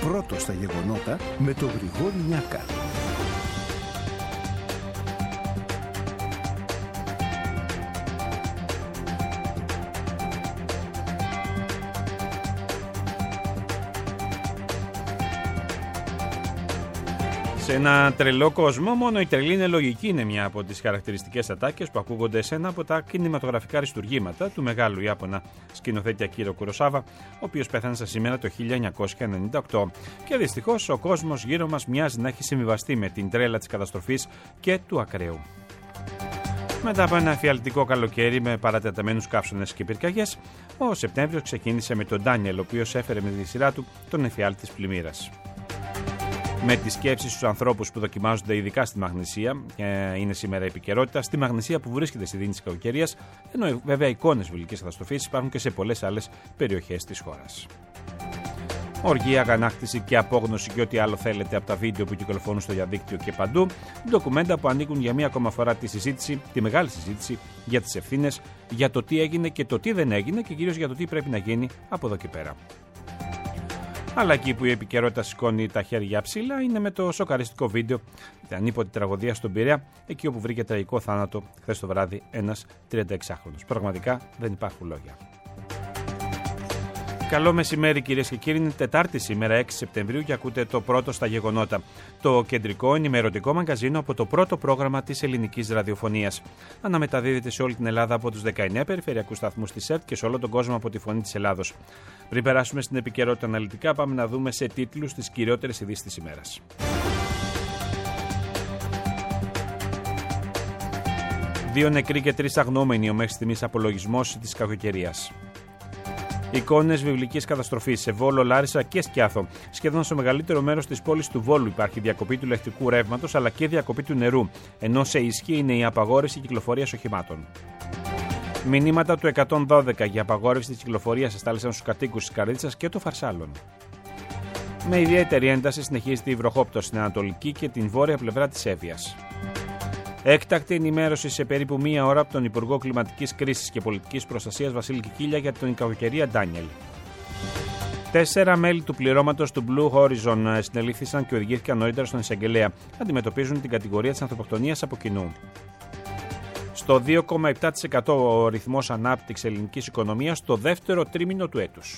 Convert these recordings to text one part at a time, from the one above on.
πρώτο στα γεγονότα με τον Γρηγόρη Νιάκα. Σε ένα τρελό κόσμο, μόνο η τρελή είναι λογική είναι μια από τις χαρακτηριστικές ατάκες που ακούγονται σε ένα από τα κινηματογραφικά αριστουργήματα του μεγάλου Ιάπωνα σκηνοθέτη Ακίρο Κουροσάβα, ο οποίος πέθανε στα σήμερα το 1998. Και δυστυχώς ο κόσμος γύρω μας μοιάζει να έχει συμβιβαστεί με την τρέλα της καταστροφής και του ακραίου. Μετά από ένα εφιαλτικό καλοκαίρι με παρατεταμένους καύσωνες και πυρκαγιές, ο Σεπτέμβριος ξεκίνησε με τον Ντάνιελ, ο οποίος έφερε με τη σειρά του τον εφιάλτη της πλημμύρας. Με τις σκέψεις στους ανθρώπους που δοκιμάζονται ειδικά στη Μαγνησία, είναι σήμερα επικαιρότητα, στη Μαγνησία που βρίσκεται στη δίνη της κακοκαιρίας, ενώ βέβαια εικόνες βουλικής καταστροφής υπάρχουν και σε πολλές άλλες περιοχές της χώρας. Οργή, αγανάκτηση και απόγνωση και ό,τι άλλο θέλετε από τα βίντεο που κυκλοφορούν στο διαδίκτυο και παντού, ντοκουμέντα που ανοίγουν για μία ακόμα φορά τη μεγάλη συζήτηση για τις ευθύνες, για το τι έγινε και το τι δεν έγινε και κυρίως για το τι πρέπει να γίνει από εδώ και πέρα. Αλλά εκεί που η επικαιρότητα σηκώνει τα χέρια ψηλά είναι με το σοκαριστικό βίντεο, την ανίποτη τραγωδία στον Πειραιά, εκεί όπου βρήκε τραγικό θάνατο χθες το βράδυ ένας 36χρονος. Πραγματικά δεν υπάρχουν λόγια. Καλό μεσημέρι κυρίες και κύριοι, είναι Τετάρτη σήμερα 6 Σεπτεμβρίου και ακούτε το πρώτο στα γεγονότα. Το κεντρικό ενημερωτικό μαγκαζίνο από το πρώτο πρόγραμμα της ελληνικής ραδιοφωνίας. Αναμεταδίδεται σε όλη την Ελλάδα από τους 19 περιφερειακούς σταθμούς της ΕΡΤ και σε όλο τον κόσμο από τη Φωνή της Ελλάδος. Πριν περάσουμε στην επικαιρότητα αναλυτικά, πάμε να δούμε σε τίτλους τις κυριότερες ειδήσεις της ημέρας. Δύο νεκροί και 3 αγνοούμενοι ο μέχρι στιγμής απολογισμός της κακοκαιρίας. Εικόνες βιβλικής καταστροφής σε Βόλο, Λάρισα και Σκιάθο. Σχεδόν στο μεγαλύτερο μέρος της πόλης του Βόλου υπάρχει διακοπή του ηλεκτρικού ρεύματος αλλά και διακοπή του νερού, ενώ σε ισχύ είναι η απαγόρευση κυκλοφορίας οχημάτων. Μηνύματα του 112 για απαγόρευση της κυκλοφορίας εστάλησαν στους κατοίκους της Καρδίτσας και των Φαρσάλων. Με ιδιαίτερη ένταση συνεχίζεται η βροχόπτωση στην ανατολική και την βόρεια πλευρά της Εύβοιας. Έκτακτη ενημέρωση σε περίπου μία ώρα από τον Υπουργό Κλιματικής Κρίσης και Πολιτικής Προστασίας Βασίλη Κικίλια για την κακοκαιρία Ντάνιελ. 4 μέλη του πληρώματος του Blue Horizon συνελήφθησαν και οδηγήθηκαν νωρίτερα στον εισαγγελέα. Αντιμετωπίζουν την κατηγορία της ανθρωποκτονίας από κοινού. Στο 2,7% ο ρυθμός ανάπτυξης ελληνικής οικονομίας το δεύτερο τρίμηνο του έτους.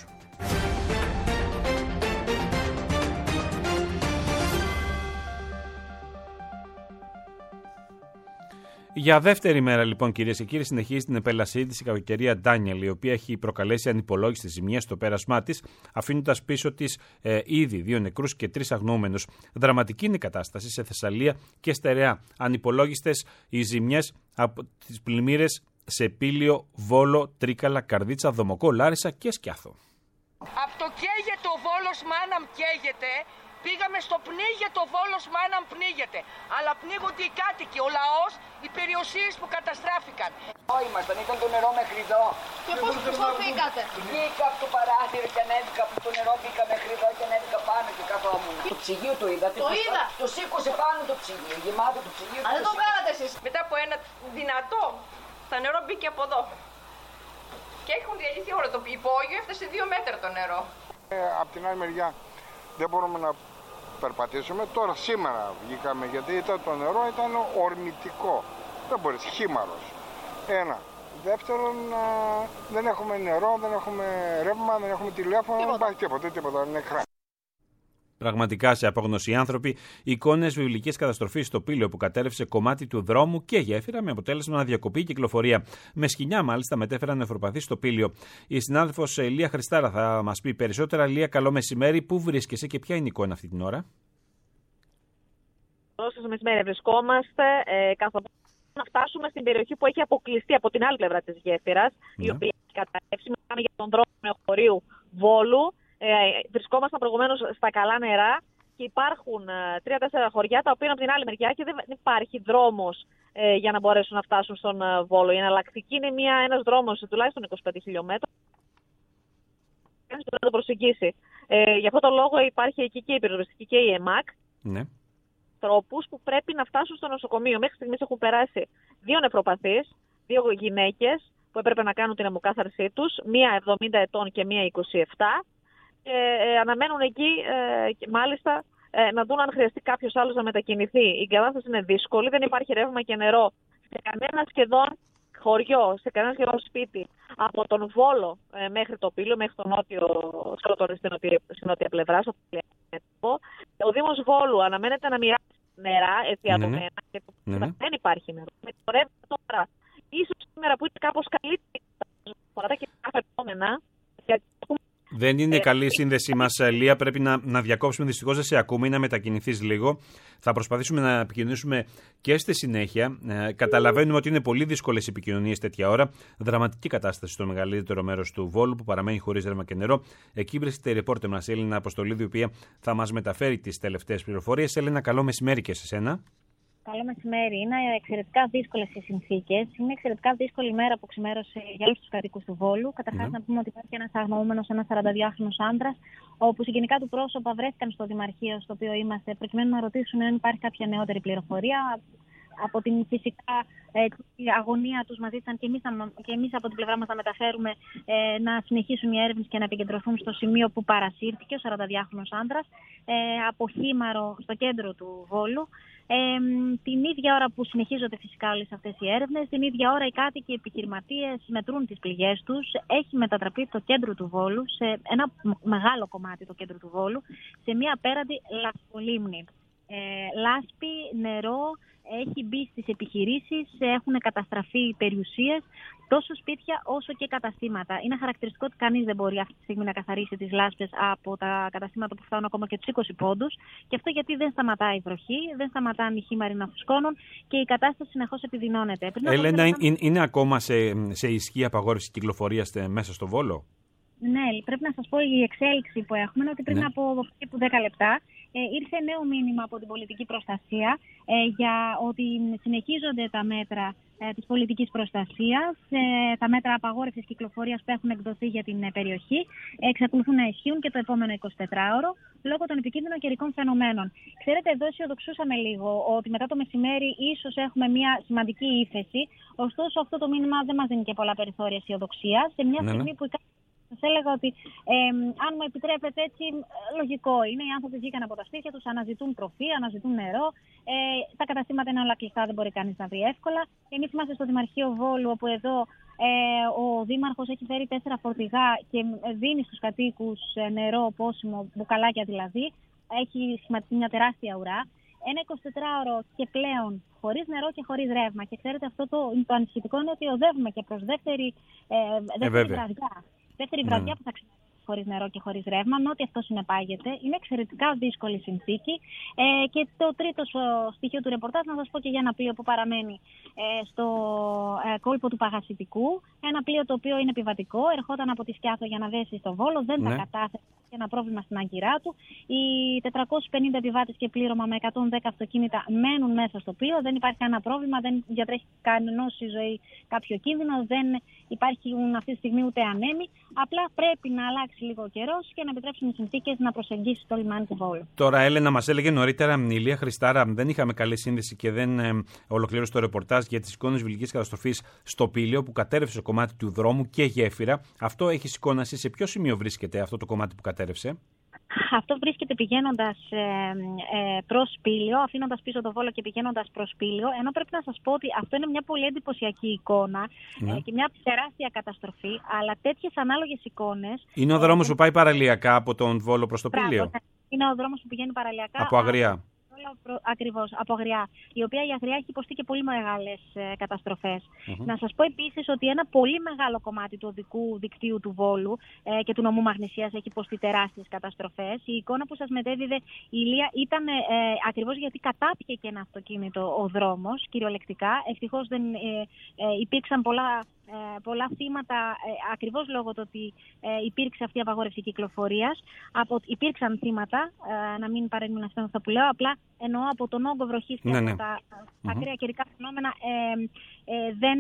Για δεύτερη μέρα, λοιπόν, κυρίες και κύριοι, συνεχίζει την επέλασή της η κακοκαιρία Ντάνιελ, η οποία έχει προκαλέσει ανυπολόγιστες ζημιές στο πέρασμά της, αφήνοντας πίσω της ήδη 2 νεκρούς και 3 αγνοούμενους. Δραματική είναι η κατάσταση σε Θεσσαλία και Στερεά. Ανυπολόγιστες οι ζημιές από τις πλημμύρες σε Πήλιο, Βόλο, Τρίκαλα, Καρδίτσα, Δομοκό, Λάρισα και Σκιάθο. Από το καίγεται ο Βόλος, μάναμ καίγεται. Πήγαμε στο πνίγεται ο Βόλος, μάναμ πνίγεται. Αλλά πνίγονται οι κάτοικοι, ο λαός, οι περιουσίες που καταστράφηκαν. Ήμασταν, ήταν το νερό μέχρι εδώ. Και πώς φύγατε? Βγήκα από το παράθυρο και ανέβηκα από το νερό, μπήκα μέχρι εδώ και ανέβηκα πάνω και καθόμουν. Το ψυγείο το είδατε? Το είδα. Το σήκωσε πάνω το ψυγείο, γεμάτο το ψυγείο. Αλλά δεν το βγάλατε εσείς. Μετά από ένα δυνατό, το νερό μπήκε από εδώ. Και έχουν διαλυθεί όλο το υπόγειο, έφτασε 2 μέτρα το νερό. Απ' την άλλη μεριά δεν μπορούμε να περπατήσουμε. Τώρα σήμερα βγήκαμε γιατί το νερό ήταν ορμητικό. Δεν μπορείς, χήμαρος. Ένα. Δεύτερον, δεν έχουμε νερό, δεν έχουμε ρεύμα, δεν έχουμε τηλέφωνο, δεν υπάρχει τίποτα, είναι νεκρά. Πραγματικά σε απόγνωση άνθρωποι, εικόνες βιβλικής καταστροφής στο Πήλιο που κατέρευσε κομμάτι του δρόμου και γέφυρα με αποτέλεσμα να διακοπεί η κυκλοφορία. Με σκοινιά μάλιστα μετέφεραν νεφροπαθείς στο Πήλιο. Η συνάδελφος Λία Χριστάρα θα μας πει περισσότερα. Λία, καλό μεσημέρι. Πού βρίσκεσαι και ποια είναι η εικόνα αυτή την ώρα? Καλό σας μεσημέρι. Βρισκόμαστε καθοδόν να φτάσουμε στην περιοχή που έχει αποκλειστεί από την άλλη πλευρά της γέφυρας, η οποία έχει καταρρεύσει. Μιλάμε για τον δρόμο νεοχωρίου Βόλου. Βρισκόμασταν προηγουμένως στα καλά νερά και υπάρχουν 3-4 χωριά τα οποία είναι από την άλλη μεριά και δεν υπάρχει δρόμος για να μπορέσουν να φτάσουν στον Βόλο. Η εναλλακτική είναι ένας δρόμος τουλάχιστον 25 χιλιόμετρων. Κανείς μπορεί να το προσεγγίσει. Γι' αυτό το λόγο υπάρχει εκεί και η πυροσβεστική και η ΕΜΑΚ. Ναι. Τρόπους που πρέπει να φτάσουν στο νοσοκομείο. Μέχρι στιγμής έχουν περάσει 2 νεφροπαθείς, 2 γυναίκες που έπρεπε να κάνουν την αιμοκάθαρσή τους, μία 70 ετών και μία 27. και αναμένουν εκεί και μάλιστα να δουν αν χρειαστεί κάποιος άλλος να μετακινηθεί. Η κατάσταση είναι δύσκολη, δεν υπάρχει ρεύμα και νερό σε κανένα σχεδόν χωριό, σε κανένα σχεδόν σπίτι, από τον Βόλο μέχρι το Πήλιο, μέχρι τον στην νότια πλευρά, στο Πήλιο. Ο Δήμος Βόλου αναμένεται να μοιράσει νερά, δεδομένα, και δεν υπάρχει νερό. Με το ρεύμα τώρα, ίσως σήμερα που είναι κάπως καλύτερη και τα φαινόμενα, δεν είναι καλή η σύνδεσή μας, Λία. Πρέπει να διακόψουμε. Δυστυχώς δεν σε ακούμε ή να μετακινηθείς λίγο. Θα προσπαθήσουμε να επικοινωνήσουμε και στη συνέχεια. Καταλαβαίνουμε ότι είναι πολύ δύσκολες οι επικοινωνίες τέτοια ώρα. Δραματική κατάσταση στο μεγαλύτερο μέρος του Βόλου που παραμένει χωρίς ρεύμα και νερό. Εκεί βρίσκεται η ρεπόρτερ μας, η Έλληνα Αποστολίδου, η οποία θα μας μεταφέρει τις τελευταίες πληροφορίες. Έλληνα, καλό μεσημέρι και σε εσένα. Καλό μεσημέρι. Είναι εξαιρετικά δύσκολες οι συνθήκες. Είναι εξαιρετικά δύσκολη η μέρα που ξημέρωσε για όλους τους κατοίκους του Βόλου. Καταρχάς, να πούμε ότι υπάρχει ένας αγνοούμενος, ένας 42χρονος άντρας, όπου συγγενικά του πρόσωπα βρέθηκαν στο Δημαρχείο στο οποίο είμαστε, προκειμένου να ρωτήσουν αν υπάρχει κάποια νεότερη πληροφορία. Από την φυσικά αγωνία τους μας ζήτησαν και εμείς από την πλευρά μας να μεταφέρουμε να συνεχίσουν οι έρευνες και να επικεντρωθούν στο σημείο που παρασύρθηκε ο 42χρονος άντρας, από Χήμαρο στο κέντρο του Βόλου. Την ίδια ώρα που συνεχίζονται φυσικά όλες αυτές οι έρευνες, την ίδια ώρα οι κάτοικοι επιχειρηματίες μετρούν τις πληγές τους. Έχει μετατραπεί το κέντρο του Βόλου, σε ένα μεγάλο κομμάτι το κέντρο του Βόλου, σε μια απέραντη λασπολύμνη. Λάσπη, νερό, έχει μπει στις επιχειρήσεις, έχουν καταστραφεί περιουσίες, τόσο σπίτια όσο και καταστήματα. Είναι χαρακτηριστικό ότι κανείς δεν μπορεί αυτή τη στιγμή να καθαρίσει τις λάσπες από τα καταστήματα που φτάνουν ακόμα και τους 20 πόντους. Και αυτό γιατί δεν σταματάει η βροχή, δεν σταματάνε οι χήμαροι να φουσκώνουν και η κατάσταση συνεχώς επιδεινώνεται. Έλενα, είναι ακόμα σε ισχύ απαγόρευση κυκλοφορίας μέσα στο Βόλο? Ναι, πρέπει να σας πω η εξέλιξη που έχουμε είναι ότι πριν από περίπου 10 λεπτά ήρθε νέο μήνυμα από την πολιτική προστασία για ότι συνεχίζονται τα μέτρα της πολιτικής προστασίας, τα μέτρα απαγόρευσης κυκλοφορίας που έχουν εκδοθεί για την περιοχή εξακολουθούν να ισχύουν και το επόμενο 24ωρο λόγω των επικίνδυνων καιρικών φαινομένων. Ξέρετε, εδώ αισιοδοξούσαμε λίγο ότι μετά το μεσημέρι ίσως έχουμε μια σημαντική ύφεση, ωστόσο αυτό το μήνυμα δεν μας δίνει και πολλά περιθώρια αισιοδοξία σε μια στιγμή που σας έλεγα ότι, αν μου επιτρέπετε έτσι, λογικό είναι. Οι άνθρωποι βγήκαν από τα σπίτια τους, αναζητούν τροφή, αναζητούν νερό. Τα καταστήματα είναι όλα κλειστά, δεν μπορεί κανείς να βρει εύκολα. Εμείς είμαστε στο Δημαρχείο Βόλου, όπου εδώ ο Δήμαρχος έχει φέρει 4 φορτηγά και δίνει στους κατοίκους νερό, πόσιμο, μπουκαλάκια δηλαδή. Έχει σχηματιστεί μια τεράστια ουρά. Ένα 24ωρο και πλέον χωρίς νερό και χωρίς ρεύμα. Και ξέρετε, αυτό το ανησυχητικό είναι ότι οδεύουμε και προς δεύτερη βραδιά. Δεύτερη βραδιά που θα ξημερώσει χωρίς νερό και χωρίς ρεύμα, με ό,τι αυτό συνεπάγεται. Είναι εξαιρετικά δύσκολη συνθήκη. Και το τρίτο στοιχείο του ρεπορτάζ, να σας πω και για ένα πλοίο που παραμένει στο κόλπο του Παγασιτικού. Ένα πλοίο το οποίο είναι επιβατικό, ερχόταν από τη Σκιάθο για να δέσει στο Βόλο, δεν τα κατάφερε, ένα πρόβλημα στην αγκυρά του. Οι 450 επιβάτες και πλήρωμα με 110 αυτοκίνητα μένουν μέσα στο πλοίο. Δεν υπάρχει κανένα πρόβλημα, δεν διατρέχει κανένας η ζωή κάποιο κίνδυνο, δεν υπάρχουν αυτή τη στιγμή ούτε ανέμοι. Απλά πρέπει να αλλάξει λίγο ο καιρός και να επιτρέψουν οι συνθήκες να προσεγγίσει το λιμάνι του Βόλου. Τώρα, Έλενα, μας έλεγε νωρίτερα η Λία Χριστάρα, δεν είχαμε καλή σύνδεση και δεν ολοκλήρωσε το ρεπορτάζ για τις εικόνες βιλικής καταστροφής στο Πήλιο που κατέρευσε κομμάτι του δρόμου και γέφυρα. Αυτό έχει εικόνα, σε ποιο σημείο βρίσκεται αυτό το κομμάτι που κατέρευσε? Αυτό βρίσκεται πηγαίνοντας προς Πήλιο, αφήνοντας πίσω το Βόλο και πηγαίνοντας προς Πήλιο. Ενώ πρέπει να σας πω ότι αυτό είναι μια πολύ εντυπωσιακή εικόνα και μια τεράστια καταστροφή. Αλλά τέτοιες ανάλογες εικόνες. Είναι ο δρόμος που πάει παραλιακά από τον Βόλο προς το Πήλιο. Είναι ο δρόμος που πηγαίνει παραλιακά. Από Αγριά. Ακριβώς, από Αγριά, η οποία η Αγριά έχει υποστεί και πολύ μεγάλες καταστροφές. Να σας πω επίσης ότι ένα πολύ μεγάλο κομμάτι του οδικού δικτύου του Βόλου και του νομού Μαγνησίας έχει υποστεί τεράστιες καταστροφές. Η εικόνα που σας μετέδιδε η Λία ήταν ακριβώς γιατί κατάπιε ένα αυτοκίνητο ο δρόμος, κυριολεκτικά. Ευτυχώς δεν υπήρξαν πολλά θύματα ακριβώς λόγω του ότι υπήρξε αυτή η απαγόρευση κυκλοφορίας. Υπήρξαν θύματα, να μην παρέμεινε αυτό που λέω, απλά εννοώ από τον όγκο βροχής και από τα ακραία καιρικά φαινόμενα δεν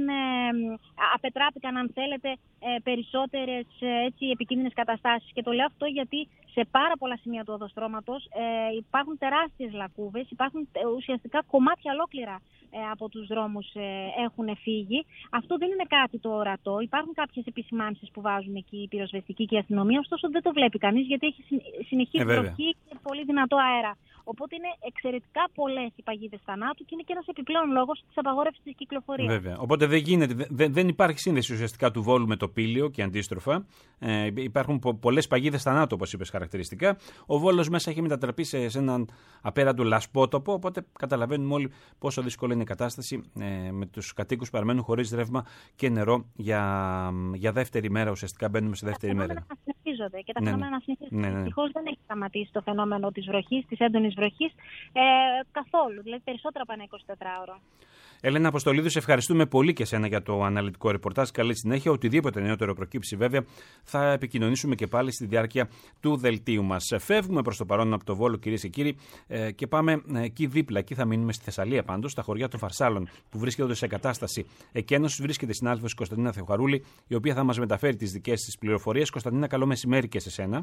απετράπηκαν, αν θέλετε, περισσότερες επικίνδυνες καταστάσεις. Και το λέω αυτό γιατί σε πάρα πολλά σημεία του οδοστρώματος υπάρχουν τεράστιες λακκούβες, υπάρχουν ουσιαστικά κομμάτια ολόκληρα από τους δρόμους έχουν φύγει. Αυτό δεν είναι κάτι το ορατό. Υπάρχουν κάποιες επισημάνσεις που βάζουν εκεί η πυροσβεστική και η αστυνομία, ωστόσο δεν το βλέπει κανείς γιατί έχει συνεχή βροχή και πολύ δυνατό αέρα. Οπότε είναι εξαιρετικά πολλές οι παγίδες θανάτου και είναι και ένας επιπλέον λόγος της απαγόρευσης της κυκλοφορίας. Βέβαια. Οπότε δεν υπάρχει σύνδεση ουσιαστικά του Βόλου με το Πήλιο και αντίστροφα. Υπάρχουν πολλές παγίδες θανάτου, όπως είπες χαρακτηριστικά. Ο Βόλος μέσα έχει μετατραπεί σε έναν απέραντο λασπότοπο. Οπότε καταλαβαίνουμε όλοι πόσο δύσκολη είναι η κατάσταση με τους κατοίκους που παραμένουν χωρίς ρεύμα και νερό για δεύτερη μέρα. Ουσιαστικά μπαίνουμε σε δεύτερη μέρα. Και τα φαινόμενα να συνεχίζονται. Δυστυχώς δεν έχει σταματήσει το φαινόμενο της βροχής, της έντονης βροχής καθόλου. Δηλαδή περισσότερα από ένα 24ωρο. Έλενα Αποστολίδου, σε ευχαριστούμε πολύ και εσένα για το αναλυτικό ρεπορτάζ. Καλή συνέχεια. Οτιδήποτε νεότερο προκύψει, βέβαια, θα επικοινωνήσουμε και πάλι στη διάρκεια του δελτίου μας. Φεύγουμε προς το παρόν από το Βόλο, κυρίες και κύριοι, και πάμε εκεί δίπλα. Εκεί θα μείνουμε στη Θεσσαλία πάντως, στα χωριά των Φαρσάλων, που βρίσκονται σε κατάσταση εκένωσης. Βρίσκεται η συνάδελφος Κωνσταντίνα Θεοχαρούλη, η οποία θα μας μεταφέρει τις δικές της πληροφορίες. Κωνσταντίνα, καλό μεσημέρι και σε σένα.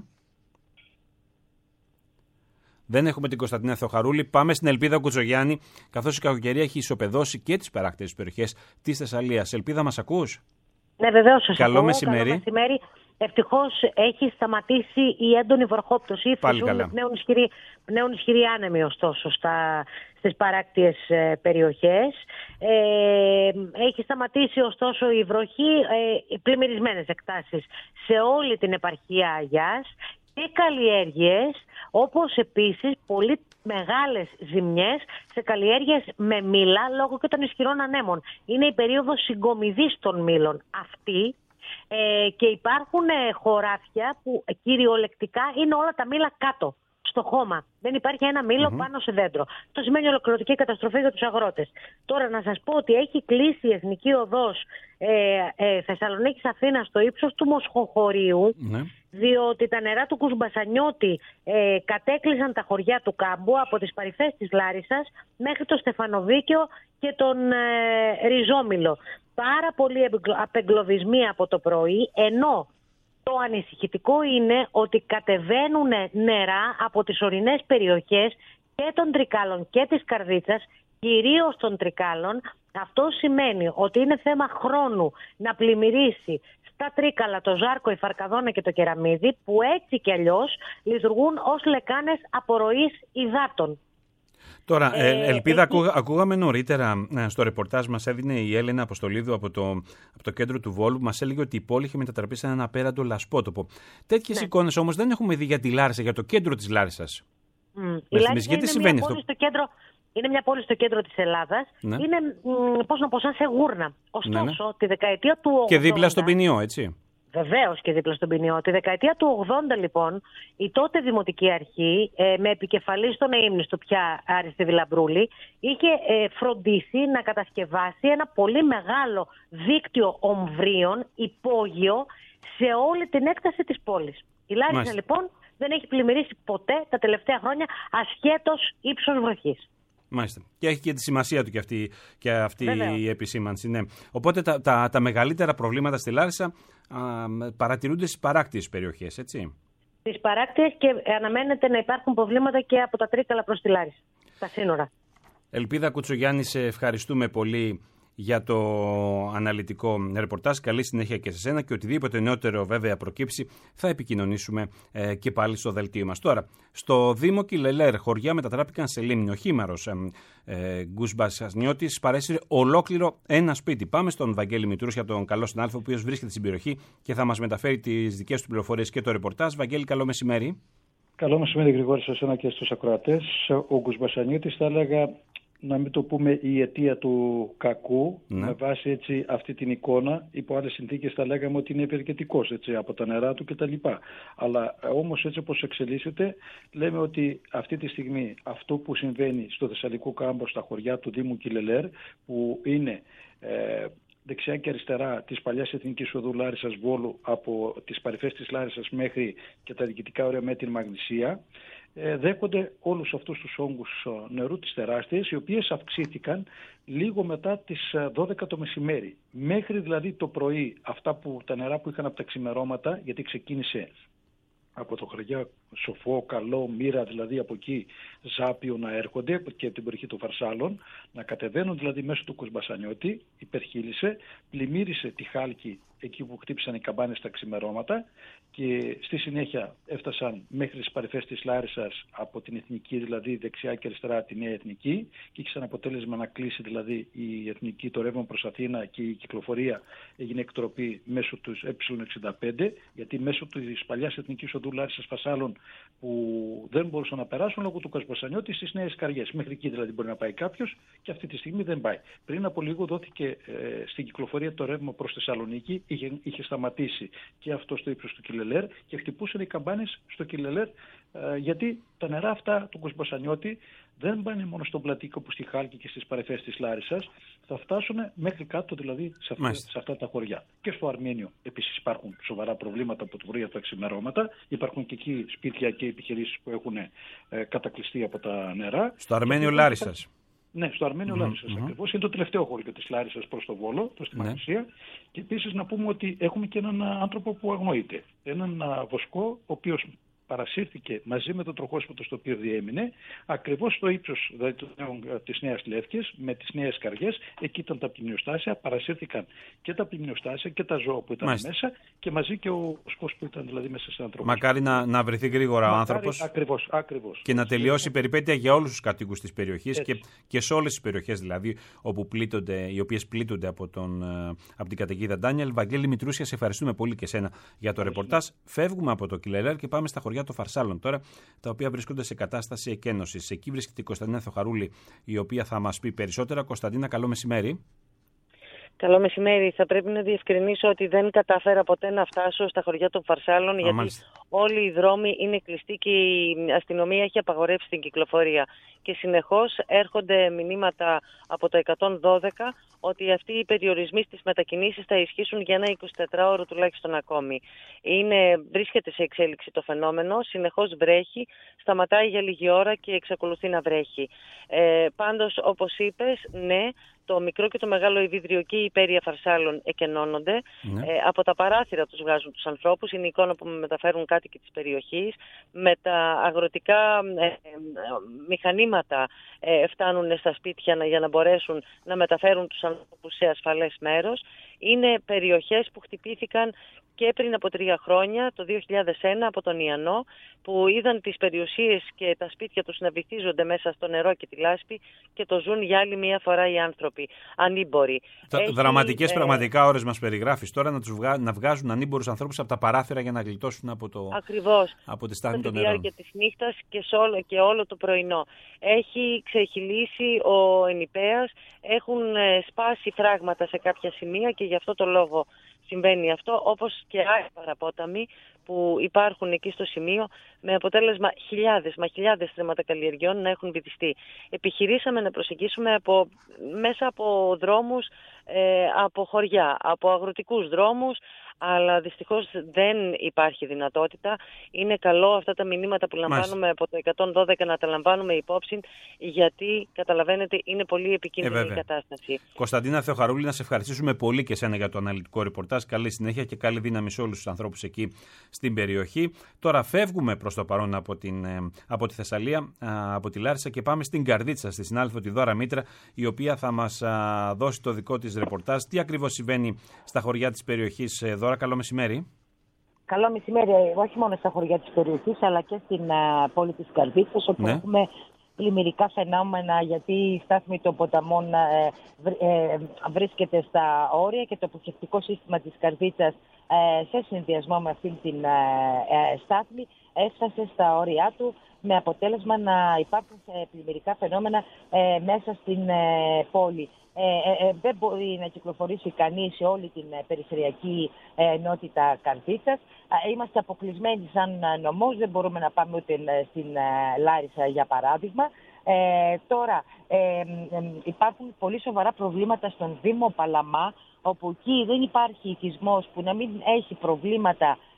Δεν έχουμε την Κωνσταντίνα Θεοχαρούλη. Πάμε στην Ελπίδα Κουτσογιάννη, καθώς η κακοκαιρία έχει ισοπεδώσει και τις παράκτιες περιοχές της Θεσσαλίας. Ελπίδα, μας ακούς? Ναι, βεβαίως σας Καλό ακούω. μεσημέρι. Καλό μεσημέρι. Ευτυχώς έχει σταματήσει η έντονη βροχόπτωση. Πάλι καλά. Πνέουν ισχυροί άνεμοι, ωστόσο, στις παράκτιες περιοχές. Έχει σταματήσει, ωστόσο, η βροχή, πλημμυρισμένες εκτάσεις σε όλη την επαρχία Αγιάς και καλλιέργειες, όπως επίσης πολύ μεγάλες ζημιές σε καλλιέργειες με μήλα λόγω και των ισχυρών ανέμων. Είναι η περίοδος συγκομιδής των μήλων αυτή και υπάρχουν χωράφια που κυριολεκτικά είναι όλα τα μήλα κάτω στο χώμα. Δεν υπάρχει ένα μήλο πάνω σε δέντρο. Αυτό σημαίνει ολοκληρωτική καταστροφή για τους αγρότες. Τώρα να σας πω ότι έχει κλείσει η Εθνική Οδός Θεσσαλονίκης Αθήνας στο ύψος του Μοσχοχωρίου, διότι τα νερά του Κουσμπασανιώτη κατέκλυσαν τα χωριά του Κάμπου από τις παρυφές της Λάρισσας μέχρι το Στεφανοβίκιο και τον Ριζόμυλο. Πάρα πολλοί απεγκλωβισμοί από το πρωί, ενώ το ανησυχητικό είναι ότι κατεβαίνουν νερά από τις ορεινές περιοχές και των Τρικάλων και της Καρδίτσας, κυρίως των Τρικάλων. Αυτό σημαίνει ότι είναι θέμα χρόνου να πλημμυρίσει στα Τρίκαλα, το Ζάρκο, η Φαρκαδόνα και το Κεραμίδι, που έτσι κι αλλιώς λειτουργούν ως λεκάνες απορροής υδάτων. Τώρα, Ελπίδα, ακούγαμε νωρίτερα στο ρεπορτάζ μας έδινε η Έλενα Αποστολίδου από το κέντρο του Βόλου, μας έλεγε ότι η πόλη είχε μετατραπεί σε έναν απέραντο λασπότοπο. Τέτοιες εικόνες όμως δεν έχουμε δει για τη Λάρισα, για το κέντρο της Λάρισσας. Η Λάρισα είναι μια πόλη στο κέντρο της Ελλάδας. Ναι. Είναι, πώς να πω, σαν σε γούρνα. Ωστόσο, τη δεκαετία του 80... Και δίπλα στον Ποινιό, έτσι. Βεβαίως και δίπλα στον Ποινιό. Τη δεκαετία του 80, λοιπόν, η τότε Δημοτική Αρχή, με επικεφαλή στον Αείμνηστο πια Άριστη Βιλαμπρούλη, είχε φροντίσει να κατασκευάσει ένα πολύ μεγάλο δίκτυο ομβρίων, υπόγειο, σε όλη την έκταση της πόλης. Η Λάρισα, λοιπόν, δεν έχει πλημμυρίσει ποτέ τα τελευταία χρόνια, ασχέτως ύψος βροχής. Μάλιστα. Και έχει και τη σημασία του και αυτή η επισήμανση. Ναι. Οπότε τα μεγαλύτερα προβλήματα στη Λάρισα παρατηρούνται στις παράκτιες περιοχές, έτσι. Στις παράκτιες, και αναμένεται να υπάρχουν προβλήματα και από τα Τρίκαλα προς τη Λάρισα, τα σύνορα. Ελπίδα Κουτσογιάννη, σε ευχαριστούμε πολύ για το αναλυτικό ρεπορτάζ. Καλή συνέχεια και σε σένα, και οτιδήποτε νεότερο βέβαια προκύψει θα επικοινωνήσουμε και πάλι στο δελτίο μας. Τώρα, στο Δήμο Κιλελέρ, χωριά μετατράπηκαν σε λίμνη. Ο χήμαρος Γκουσμπασανιώτης παρέσυρε ολόκληρο ένα σπίτι. Πάμε στον Βαγγέλη Μητρούση, από τον καλό συνάδελφο, ο οποίος βρίσκεται στην περιοχή και θα μας μεταφέρει τις δικές του πληροφορίες και το ρεπορτάζ. Βαγγέλη, καλό μεσημέρι. Καλό μεσημέρι, Γρηγόρη, σε εσένα και στους ακροατές. Ο Γκουσμπασανιώτης, θα έλεγα, να μην το πούμε η αιτία του κακού, με βάση έτσι αυτή την εικόνα. Υπό άλλες συνθήκες θα λέγαμε ότι είναι ευεργετικός, έτσι, από τα νερά του κτλ. Αλλά όμως έτσι όπως εξελίσσεται, λέμε ότι αυτή τη στιγμή αυτό που συμβαίνει στο Θεσσαλικό κάμπο, στα χωριά του Δήμου Κιλελέρ, που είναι δεξιά και αριστερά της παλιάς Εθνικής Οδού Λάρισσας Βόλου, από τις παρυφές της Λάρισσας μέχρι και τα διοικητικά όρια με την Μαγνησία, δέχονται όλους αυτούς τους όγκους νερού, τις τεράστιες, οι οποίες αυξήθηκαν λίγο μετά τις 12 το μεσημέρι. Μέχρι δηλαδή το πρωί, τα νερά που είχαν από τα ξημερώματα, γιατί ξεκίνησε από το χωριά Σοφό, Καλό, Μύρα, δηλαδή από εκεί Ζάπιο να έρχονται και από την περιοχή των Φαρσάλων, να κατεβαίνουν δηλαδή μέσω του Κοσμπασανιώτη, υπερχείλησε, πλημμύρισε τη Χάλκη εκεί που χτύπησαν οι καμπάνες στα ξημερώματα και στη συνέχεια έφτασαν μέχρι τις παρυφές της Λάρισσας από την Εθνική, δηλαδή δεξιά και αριστερά τη Νέα Εθνική, και είχε σαν αποτέλεσμα να κλείσει δηλαδή η Εθνική, το ρεύμα προς Αθήνα, και η κυκλοφορία έγινε εκτροπή μέσω του Ε65, γιατί μέσω της παλιάς Εθνικής Οδού Λάρισσας Φασάλων που δεν μπορούσαν να περάσουν λόγω του Κοσμοσανιώτη στις Νέες Καριές. Μέχρι εκεί δηλαδή μπορεί να πάει κάποιος και αυτή τη στιγμή δεν πάει. Πριν από λίγο δόθηκε στην κυκλοφορία το ρεύμα προς Θεσσαλονίκη, είχε σταματήσει και αυτό στο ύψος του Κιλελέρ και χτυπούσαν οι καμπάνες στο Κιλελέρ, γιατί τα νερά αυτά του Κοσμοσανιώτη δεν πάνε μόνο στον Πλατήκο που στη Χάλκη και στις παρυφές της Λάρισσας, θα φτάσουν μέχρι κάτω δηλαδή σε αυτά τα χωριά. Και στο Αρμένιο επίσης υπάρχουν σοβαρά προβλήματα από το βρύο τα ξημερώματα. Υπάρχουν και εκεί σπίτια και επιχειρήσεις που έχουν κατακλειστεί από τα νερά. Στο Αρμένιο Λάρισσας. Ναι, στο Αρμένιο Λάρισσας ακριβώς. Είναι το τελευταίο χωριό της Λάρισσας προς το Βόλο, προς τη Μαγνησία. Και επίσης να πούμε ότι έχουμε και έναν άνθρωπο που αγνοείται. Έναν βοσκό, ο οποίος παρασύρθηκε μαζί με το τροχόσπιτο στο οποίο διέμεινε, ακριβώς στο ύψος δηλαδή, της Νέας Λεύκης, με τις Νέες Καριές. Εκεί ήταν τα πλημμυροστάσια, παρασύρθηκαν και τα πλημμυροστάσια και τα ζώα που ήταν μέσα και μαζί και ο βοσκός που ήταν δηλαδή μέσα στην ανθρώπινη. Μακάρι να βρεθεί γρήγορα ο άνθρωπος. Ακριβώς. Και να τελειώσει η περιπέτεια για όλους τους κατοίκους της περιοχής και σε όλες τις περιοχές δηλαδή όπου οι οποίες πλήττονται από την καταιγίδα Ντάνιελ. Βαγγέλη Μητρούσια, σε ευχαριστούμε πολύ και σένα για το ρεπορτάζ. Φεύγουμε από το Κιλελέρ και πάμε στα χωριά των Φαρσάλων τώρα, τα οποία βρίσκονται σε κατάσταση εκένωσης. Εκεί βρίσκεται η Κωνσταντίνα Θεοχαρούλη, η οποία θα μας πει περισσότερα. Κωνσταντίνα, καλό μεσημέρι. Καλό μεσημέρι. Θα πρέπει να διευκρινίσω ότι δεν κατάφερα ποτέ να φτάσω στα χωριά των Φαρσάλων, γιατί όλοι οι δρόμοι είναι κλειστοί και η αστυνομία έχει απαγορεύσει την κυκλοφορία. Και συνεχώς έρχονται μηνύματα από το 112 ότι αυτοί οι περιορισμοί στις μετακινήσεις θα ισχύσουν για ένα 24ωρο τουλάχιστον ακόμη. Βρίσκεται σε εξέλιξη το φαινόμενο, συνεχώς βρέχει, σταματάει για λίγη ώρα και εξακολουθεί να βρέχει. Πάντως, όπως είπες, ναι, το μικρό και το μεγάλο Ιβίδριο και η υπέρεια Φαρσάλων εκενώνονται. Από τα παράθυρα τους βγάζουν τους ανθρώπους. Είναι η εικόνα που με μεταφέρουν κάτοικοι της περιοχής. Με τα αγροτικά μηχανήματα φτάνουν στα σπίτια για να μπορέσουν να μεταφέρουν τους ανθρώπους σε ασφαλές μέρος. Είναι περιοχές που χτυπήθηκαν και πριν από 3 χρόνια, το 2001, από τον Ιαννό, που είδαν τις περιουσίες και τα σπίτια τους να βυθίζονται μέσα στο νερό και τη λάσπη και το ζουν για άλλη μια φορά οι άνθρωποι, ανήμποροι. Δραματικές πραγματικά ώρες μας περιγράφεις τώρα, να βγάζουν ανήμπορους ανθρώπους από τα παράθυρα για να γλιτώσουν από τη στάθμη των νερών. Τη διάρκεια της νύχτας και όλο το πρωινό. Έχει ξεχυλήσει ο Ενιπέας, έχουν σπάσει φράγματα σε κάποια σημεία και γι' αυτό το λόγο συμβαίνει αυτό, όπως και άλλοι παραπόταμοι που υπάρχουν εκεί στο σημείο, με αποτέλεσμα χιλιάδες θρήματα καλλιεργιών να έχουν βυθιστεί. Επιχειρήσαμε να προσεγγίσουμε μέσα από δρόμους, από χωριά, από αγροτικούς δρόμους, αλλά δυστυχώς δεν υπάρχει δυνατότητα. Είναι καλό αυτά τα μηνύματα που λαμβάνουμε από το 112 να τα λαμβάνουμε υπόψη, γιατί καταλαβαίνετε είναι πολύ επικίνδυνη η κατάσταση. Κωνσταντίνα Θεοχαρούλη, να σε ευχαριστήσουμε πολύ και εσένα για το αναλυτικό ρεπορτάζ. Καλή συνέχεια και καλή δύναμη σε όλους τους ανθρώπους εκεί στην περιοχή. Τώρα φεύγουμε προς το παρόν από τη Θεσσαλία, από τη Λάρισα, και πάμε στην Καρδίτσα, στη συνάδελφο τη Δώρα Μήτρα, η οποία θα μας δώσει το δικό της ρεπορτάζ. Τι ακριβώς συμβαίνει στα χωριά της περιοχής, Δώρα? Καλό μεσημέρι. Καλό μεσημέρι, όχι μόνο στα χωριά της περιοχής, αλλά και στην πόλη της Καρδίτσας, όπου έχουμε πλημμυρικά φαινόμενα, γιατί η στάθμη των ποταμών βρίσκεται στα όρια και το αποχευτικό σύστημα της Καρδίτσας, σε συνδυασμό με αυτή την στάθμη, έφτασε στα όρια του, με αποτέλεσμα να υπάρχουν πλημμυρικά φαινόμενα μέσα στην πόλη. Δεν μπορεί να κυκλοφορήσει κανείς σε όλη την περιφερειακή ενότητα Καρδίτσας. Είμαστε αποκλεισμένοι σαν νομός, δεν μπορούμε να πάμε ούτε στην Λάρισα, για παράδειγμα. Τώρα υπάρχουν πολύ σοβαρά προβλήματα στον Δήμο Παλαμά, όπου εκεί δεν υπάρχει οικισμός που να μην έχει προβλήματα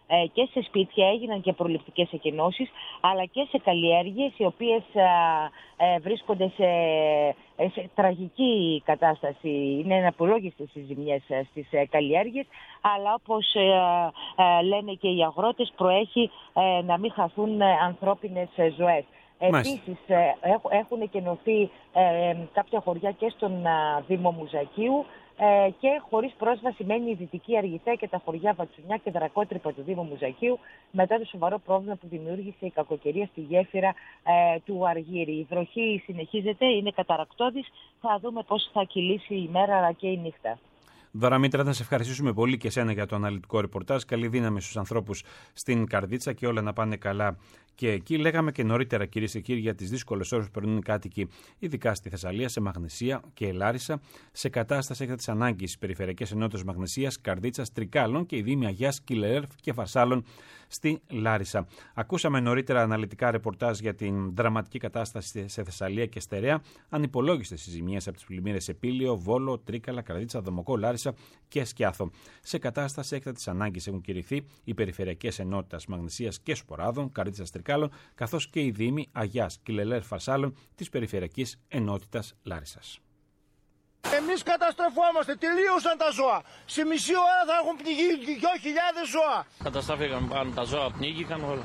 και σε σπίτια έγιναν και προληπτικές εκενώσεις, αλλά και σε καλλιέργειες οι οποίες βρίσκονται σε τραγική κατάσταση. Είναι αναπολόγιστες οι ζημιές στις καλλιέργειες, αλλά όπως λένε και οι αγρότες, προέχει να μην χαθούν ανθρώπινες ζωές. Επίσης έχουν εκενωθεί κάποια χωριά και στον Δήμο Μουζακίου και χωρίς πρόσβαση μένει η Δυτική Αργιθέα και τα χωριά Βατσουνιά και Δρακότρυπα του Δήμου Μουζακίου μετά το σοβαρό πρόβλημα που δημιούργησε η κακοκαιρία στη γέφυρα του Αργύρη. Η βροχή συνεχίζεται, είναι καταρρακτώδης. Θα δούμε πώς θα κυλήσει η μέρα αλλά και η νύχτα. Δώρα Μήτρα, να σε ευχαριστήσουμε πολύ και εσένα για το αναλυτικό ρεπορτάζ. Καλή δύναμη στους ανθρώπους στην Καρδίτσα και όλα να πάνε καλά και εκεί. Λέγαμε και νωρίτερα, κυρίες και κύριοι, για τις δύσκολες ώρες που περνούν οι κάτοικοι, ειδικά στη Θεσσαλία, σε Μαγνησία και Λάρισα, σε κατάσταση έκτακτης ανάγκης στις περιφερειακές ενότητες Μαγνησίας, Καρδίτσας, Τρικάλων και η Δήμη Αγιάς, Κιλερέρφ και Φαρσάλων στη Λάρισα. Ακούσαμε νωρίτερα αναλυτικά ρεπορτάζ για την δραματική κατάσταση σε Θεσσαλία και Στερεά, ανυπολόγιστες οι ζημιές από τις πλημμύρες σε Πήλιο, Βόλο, Τρίκαλα, Καρδίτσα, Δομοκό, Λάρισα και Σκιάθο. Σε κατάσταση έκτακτης ανάγκης έχουν κηρυχθεί οι περιφερειακές ενότητες Μαγνησίας και Σποράδων, Καρδίτσας, Τρικάλων, καθώς και η Δήμη Αγιάς, Κιλερέρφ, Φαρσάλων της περιφερειακής ενότητας Λάρισσας. Εμείς καταστρεφόμαστε, τελείωσαν τα ζώα. Σε μισή ώρα θα έχουν πνιγεί 2.000 ζώα. Καταστράφηκαν πάνω τα ζώα, πνίγηκαν όλα.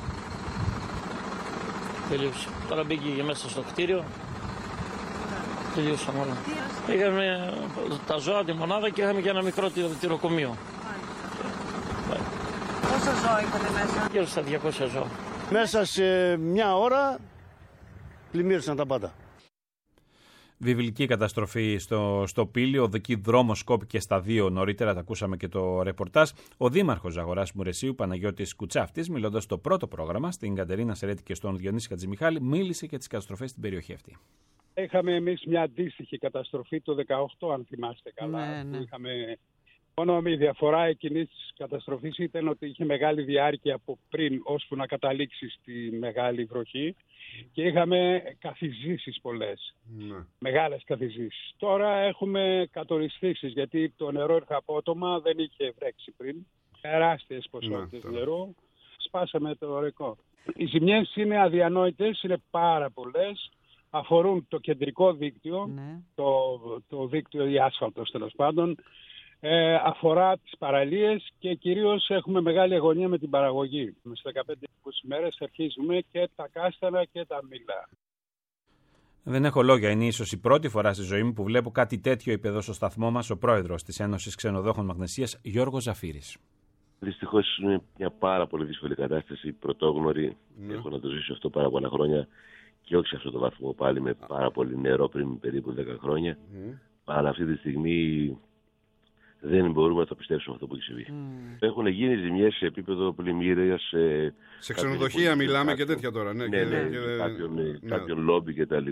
Τελείωσε. Τώρα μπήκε και μέσα στο κτίριο. Τελείωσαν όλα. Είχαμε τα ζώα, τη μονάδα και είχαμε και ένα μικρό τυροκομείο. Πόσα ζώα είχατε μέσα? Γύρω στα 200 ζώα. Μέσα σε μια ώρα πλημμύρισαν τα πάντα. Βιβλική καταστροφή στο Πήλιο, ο δική δρόμος κόπηκε στα 2 νωρίτερα, τα ακούσαμε και το ρεπορτάζ. Ο Δήμαρχος Ζαγοράς Μουρεσίου, Παναγιώτης Κουτσάφτης, μιλώντας στο πρώτο πρόγραμμα, στην Κατερίνα Σερέτη και στον Διονύση Χατζημιχάλη, μίλησε για τις καταστροφές στην περιοχή αυτή. Είχαμε εμείς μια αντίστοιχη καταστροφή το 2018, αν θυμάστε καλά. Ναι. Που είχαμε... Μόνο η διαφορά εκείνης της καταστροφής ήταν ότι είχε μεγάλη διάρκεια από πριν ώσπου να καταλήξει στη μεγάλη βροχή και είχαμε καθιζήσεις πολλές, μεγάλες καθιζήσεις. Τώρα έχουμε κατοριστήσεις γιατί το νερό ήρθε απότομα, δεν είχε βρέξει πριν, τεράστιες ποσότητες νερού, σπάσαμε το ρεκόρ. Οι ζημιές είναι αδιανόητες, είναι πάρα πολλές, αφορούν το κεντρικό δίκτυο, το δίκτυο ή άσφαλτος τέλος πάντων, αφορά τις παραλίες και κυρίως έχουμε μεγάλη αγωνία με την παραγωγή. Στις 15-20 μέρες αρχίζουμε και τα κάστανα και τα μήλα. Δεν έχω λόγια. Είναι ίσως η πρώτη φορά στη ζωή μου που βλέπω κάτι τέτοιο, είπε εδώ στο σταθμό μας ο πρόεδρος της Ένωσης Ξενοδόχων Μαγνησίας, Γιώργος Ζαφύρης. Δυστυχώς είναι μια πάρα πολύ δύσκολη κατάσταση, πρωτόγνωρη. Έχω να το ζήσω αυτό πάρα πολλά χρόνια και όχι σε αυτό το βαθμό πάλι με πάρα πολύ νερό πριν περίπου 10 χρόνια. Αλλά αυτή τη στιγμή δεν μπορούμε να το πιστέψουμε αυτό που έχει συμβεί. Έχουν γίνει ζημιές σε επίπεδο πλημμύρες. Σε ξενοδοχεία μιλάμε και τέτοια τώρα. Κάποιον λόμπι κτλ.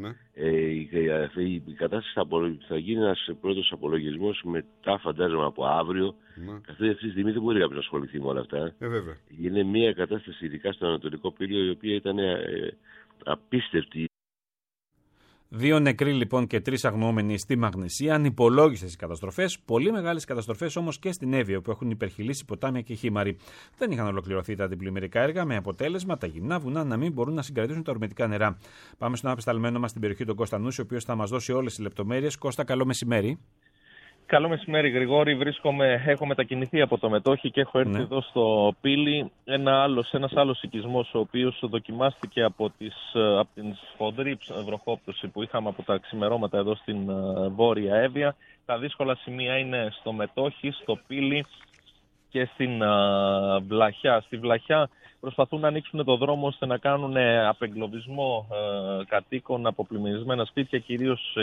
Η κατάσταση θα γίνει ένας πρώτος απολογισμός μετά, φαντάζομαι, από αύριο. Καθώς αυτή τη στιγμή δεν μπορεί κάποιος να ασχοληθεί με όλα αυτά. Είναι μια κατάσταση, ειδικά στο Ανατολικό Πήλιο, η οποία ήταν απίστευτη. 2 νεκροί λοιπόν και 3 αγνοούμενοι στη Μαγνησία, ανυπολόγιστες οι καταστροφές, πολύ μεγάλες καταστροφές όμως και στην Εύβοιο που έχουν υπερχειλήσει ποτάμια και χήμαροι. Δεν είχαν ολοκληρωθεί τα αντιπλημμυρικά έργα, με αποτέλεσμα τα γυμνά βουνά να μην μπορούν να συγκρατήσουν τα ορμητικά νερά. Πάμε στον απεσταλμένο μας στην περιοχή, τον Κώστα Νούση, ο οποίος θα μας δώσει όλες τις λεπτομέρειες. Κώστα, καλό μεσημέρι. Καλό μεσημέρι, Γρηγόρη. Έχω μετακινηθεί από το Μετόχι και έχω έρθει εδώ στο Πήλι. Ένας άλλος οικισμός, ο οποίος δοκιμάστηκε από την σφοδρή βροχόπτωση που είχαμε από τα ξημερώματα εδώ στην Βόρεια Εύβοια. Τα δύσκολα σημεία είναι στο Μετόχι, στο Πήλι και στην Βλαχιά. Στη Βλαχιά προσπαθούν να ανοίξουν το δρόμο ώστε να κάνουν απεγκλωβισμό κατοίκων από πλημμυρισμένα σπίτια, κυρίως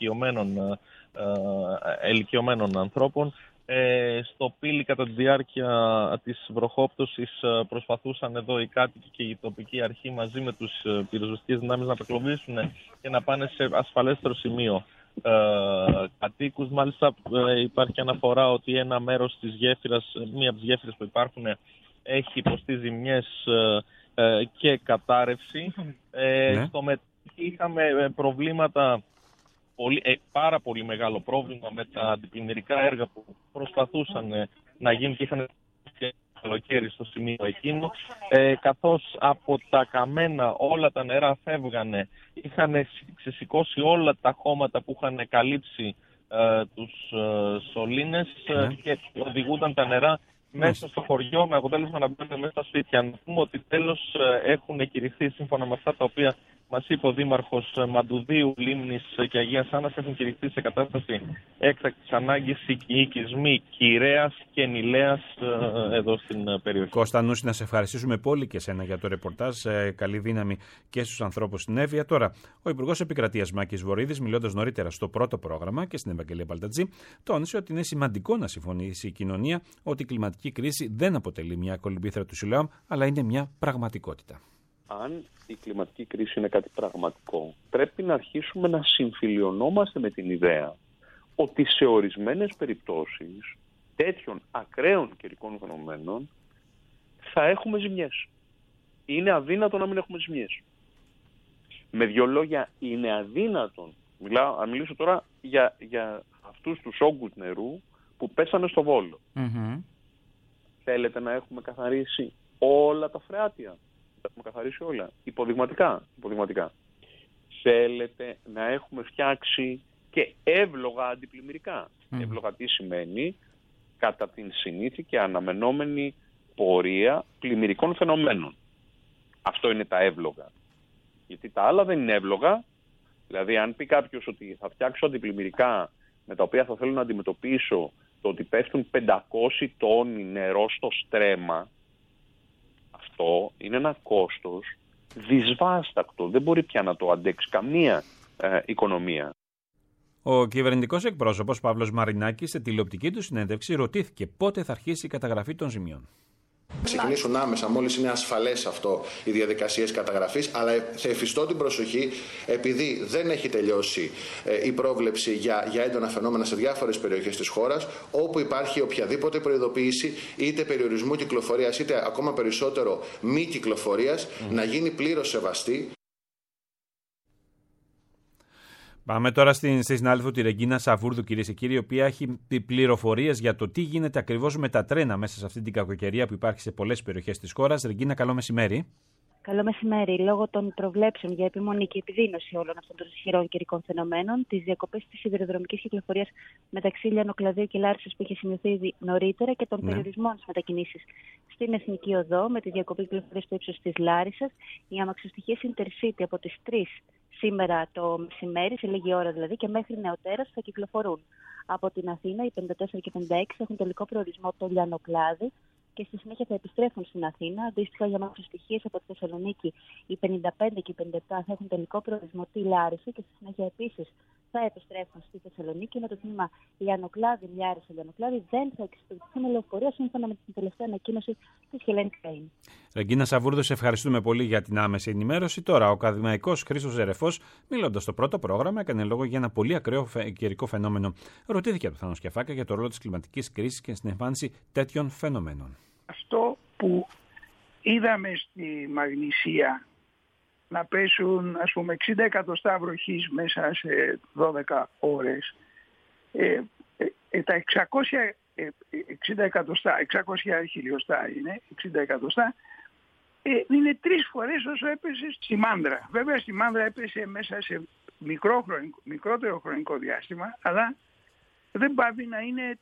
ηλικιωμένων ανθρώπων. Στο Πήλι, κατά τη διάρκεια της βροχόπτωσης, προσπαθούσαν εδώ οι κάτοικοι και η τοπική αρχή μαζί με τους πυροσβεστικές δυνάμεις να απεγκλωβίσουν και να πάνε σε ασφαλέστερο σημείο κατοίκους. Μάλιστα υπάρχει αναφορά ότι ένα μέρος της γέφυρας, μία από τις γέφυρες που υπάρχουν, έχει υποστεί ζημιές και κατάρρευση. Στο Μετόχι είχαμε προβλήματα, πάρα πολύ μεγάλο πρόβλημα με τα αντιπλημμυρικά έργα που προσπαθούσαν να γίνουν και είχαν καλοκαίρι στο σημείο εκείνο, καθώς από τα καμένα όλα τα νερά φεύγανε, είχαν ξεσηκώσει όλα τα χώματα που είχαν καλύψει τους σωλήνες και οδηγούνταν τα νερά μέσα στο χωριό με αποτέλεσμα να μπαίνουν μέσα στα σπίτια. Να πούμε ότι τέλος έχουν κηρυχθεί, σύμφωνα με αυτά τα οποία μας είπε ο Δήμαρχος Μαντουδίου, Λίμνης και Αγίας Άννας, έχουν κηρυχθεί σε κατάσταση έκτακτης ανάγκης οι οικισμοί Κυρέας και Νηλέας εδώ στην περιοχή. Κώστα Νούση, να σε ευχαριστήσουμε πολύ και εσένα για το ρεπορτάζ. Καλή δύναμη και στους ανθρώπους στην Εύβοια. Τώρα, ο Υπουργός Επικρατείας Μάκης Βορίδης, μιλώντας νωρίτερα στο πρώτο πρόγραμμα και στην Ευαγγελία Παλτατζή, τόνισε ότι είναι σημαντικό να συμφωνήσει η κοινωνία ότι η κλιματική κρίση δεν αποτελεί μια κολυμπήθρα του Σιλοάμ, αλλά είναι μια πραγματικότητα. Αν η κλιματική κρίση είναι κάτι πραγματικό, πρέπει να αρχίσουμε να συμφιλιωνόμαστε με την ιδέα ότι σε ορισμένες περιπτώσεις τέτοιων ακραίων καιρικών φαινομένων θα έχουμε ζημιές. Είναι αδύνατο να μην έχουμε ζημιές. Με δύο λόγια, είναι αδύνατον. Αν μιλήσω τώρα για αυτούς τους όγκους νερού που πέσανε στο Βόλο. Θέλετε να έχουμε καθαρίσει όλα τα φρεάτια? Έχουμε καθαρίσει όλα. Υποδειγματικά. Θέλετε να έχουμε φτιάξει και εύλογα αντιπλημμυρικά. Εύλογα τι σημαίνει? Κατά την συνήθεια και αναμενόμενη πορεία πλημμυρικών φαινομένων. Αυτό είναι τα εύλογα. Γιατί τα άλλα δεν είναι εύλογα. Δηλαδή αν πει κάποιος ότι θα φτιάξω αντιπλημμυρικά με τα οποία θα θέλω να αντιμετωπίσω το ότι πέφτουν 500 τόνοι νερό στο στρέμμα, αυτό είναι ένα κόστος δυσβάστακτο. Δεν μπορεί πια να το αντέξει καμία οικονομία. Ο κυβερνητικός εκπρόσωπος Παύλος Μαρινάκης σε τηλεοπτική του συνέντευξη ρωτήθηκε πότε θα αρχίσει η καταγραφή των ζημιών. Ξεκινήσουν άμεσα μόλις είναι ασφαλές αυτό οι διαδικασίες καταγραφής, αλλά θα εφιστώ την προσοχή, επειδή δεν έχει τελειώσει η πρόβλεψη για έντονα φαινόμενα σε διάφορες περιοχές της χώρας, όπου υπάρχει οποιαδήποτε προειδοποίηση είτε περιορισμού κυκλοφορίας είτε ακόμα περισσότερο μη κυκλοφορίας να γίνει πλήρως σεβαστή. Πάμε τώρα στην συνάδελφο τη Ρεγκίνα Σαβούρδου, κυρίες και κύριοι, η οποία έχει πληροφορίες για το τι γίνεται ακριβώς με τα τρένα μέσα σε αυτή την κακοκαιρία που υπάρχει σε πολλές περιοχές της χώρας. Ρεγκίνα, καλό μεσημέρι. Καλό μεσημέρι. Λόγω των προβλέψεων για επιμονή και επιδείνωση όλων αυτών των ισχυρών καιρικών φαινομένων, τις διακοπές της σιδηροδρομικής κυκλοφορίας μεταξύ Λιαννοκλαδίου και Λάρισσας που είχε σημειωθεί ήδη νωρίτερα και των περιορισμών στις μετακινήσεις στην Εθνική Οδό με τη διακοπή κυκλοφορίας στο ύψος της Λάρισσας, οι αμαξοστοιχείες Intercity από τις 3 σήμερα το μεσημέρι, σε λίγη ώρα δηλαδή, και μέχρι νεοτέρας θα κυκλοφορούν. Από την Αθήνα οι 54 και 56 έχουν τελικό προορισμό το Λιαννοκλάδι και στη συνέχεια θα επιστρέφουν στην Αθήνα. Αντίστοιχα για αμαξοστοιχείες από τη Θεσσαλονίκη οι 55 και οι 57 θα έχουν τελικό προορισμό τη Λάρισα και στη συνέχεια επίσης θα επιστρέφουν στη Θεσσαλονίκη, με το τμήμα Λιαννοκλάδι, Λιάννη-Λιαννοκλάδι δεν θα εξυπηρετηθεί με λεωφορεία σύμφωνα με την τελευταία ανακοίνωση της Hellenic Train. Ρεγκίνα Σαβούρδου, σε ευχαριστούμε πολύ για την άμεση ενημέρωση. Τώρα, ο ακαδημαϊκός Χρήστος Ζερεφός, μιλώντας στο πρώτο πρόγραμμα, έκανε λόγο για ένα πολύ ακραίο καιρικό φαινόμενο. Ρωτήθηκε από τον Θάνο Σκιαφάκα για το ρόλο της κλιματικής κρίσης και στην εμφάνιση τέτοιων φαινομένων. Αυτό που είδαμε στη Μαγνησία να πέσουν, ας πούμε, 60 εκατοστά βροχής μέσα σε 12 ώρες, τα 660 εκατοστά, 600 χιλιοστά είναι, 60 εκατοστά, είναι 3 φορές όσο έπεσε στη Μάνδρα. Βέβαια στη Μάνδρα έπεσε μέσα σε μικρότερο χρονικό διάστημα, αλλά δεν πάβει να είναι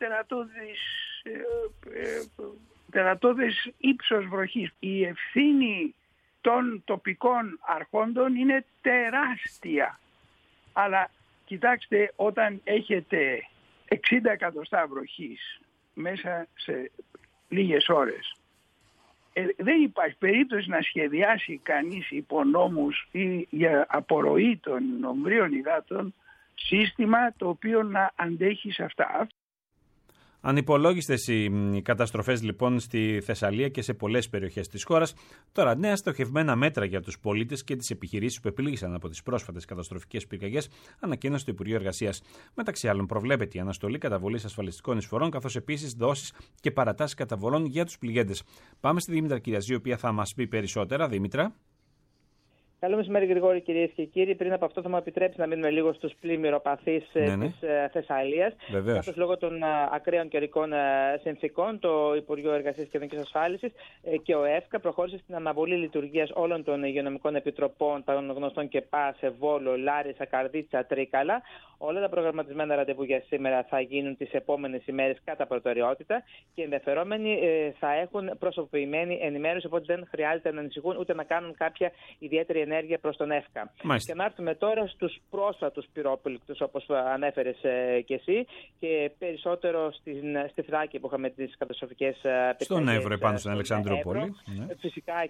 τερατώδες ύψος βροχής. Η ευθύνη των τοπικών αρχόντων είναι τεράστια. Αλλά κοιτάξτε, όταν έχετε 60 εκατοστά βροχής μέσα σε λίγες ώρες, δεν υπάρχει περίπτωση να σχεδιάσει κανείς υπονόμους ή για απορροή των ομβρίων υδάτων σύστημα το οποίο να αντέχει σε αυτά. Ανυπολόγιστες οι καταστροφές λοιπόν στη Θεσσαλία και σε πολλές περιοχές της χώρας. Τώρα, νέα στοχευμένα μέτρα για τους πολίτες και τις επιχειρήσεις που επλήγησαν από τις πρόσφατες καταστροφικές πυρκαγιές, ανακοίνωσε το Υπουργείο Εργασίας. Μεταξύ άλλων, προβλέπεται η αναστολή καταβολής ασφαλιστικών εισφορών, καθώς επίσης δόσεις και παρατάσεις καταβολών για τους πληγέντες. Πάμε στη Δήμητρα Κυριαζή, η οποία θα μας πει περισσότερα. Δήμητρα. Καλό μεσημέρι, Γρηγόρη, κυρίες και κύριοι. Πριν από αυτό, θα μου επιτρέψει να μείνουμε λίγο στους πλημμυροπαθείς της Θεσσαλίας. Καθώς λόγω των ακραίων καιρικών συνθήκων, το Υπουργείο Εργασίας και Κοινωνικής Ασφάλισης και ο ΕΦΚΑ προχώρησε στην αναβολή λειτουργίας όλων των υγειονομικών επιτροπών, των γνωστών ΚΕΠΑ σε Βόλο, Λάρισα, Καρδίτσα, Τρίκαλα. Όλα τα προγραμματισμένα ραντεβού για σήμερα θα γίνουν τις επόμενες ημέρες κατά προτεραιότητα και οι ενδιαφερόμενοι θα έχουν προσωποποιημένη ενημέρωση, οπότε δεν χρειάζεται να ανησυχούν ούτε να κάνουν κάποια ιδιαίτερη ενέργεια προς τον ΕΦΚΑ. Και να έρθουμε τώρα στους πρόσφατους πυρόπληκτους, όπως ανέφερες και εσύ, και περισσότερο στη Θράκη που είχαμε τις καταστροφικές πυρκαγιές. Στον Εύρο, επάνω στην Αλεξανδρούπολη. Φυσικά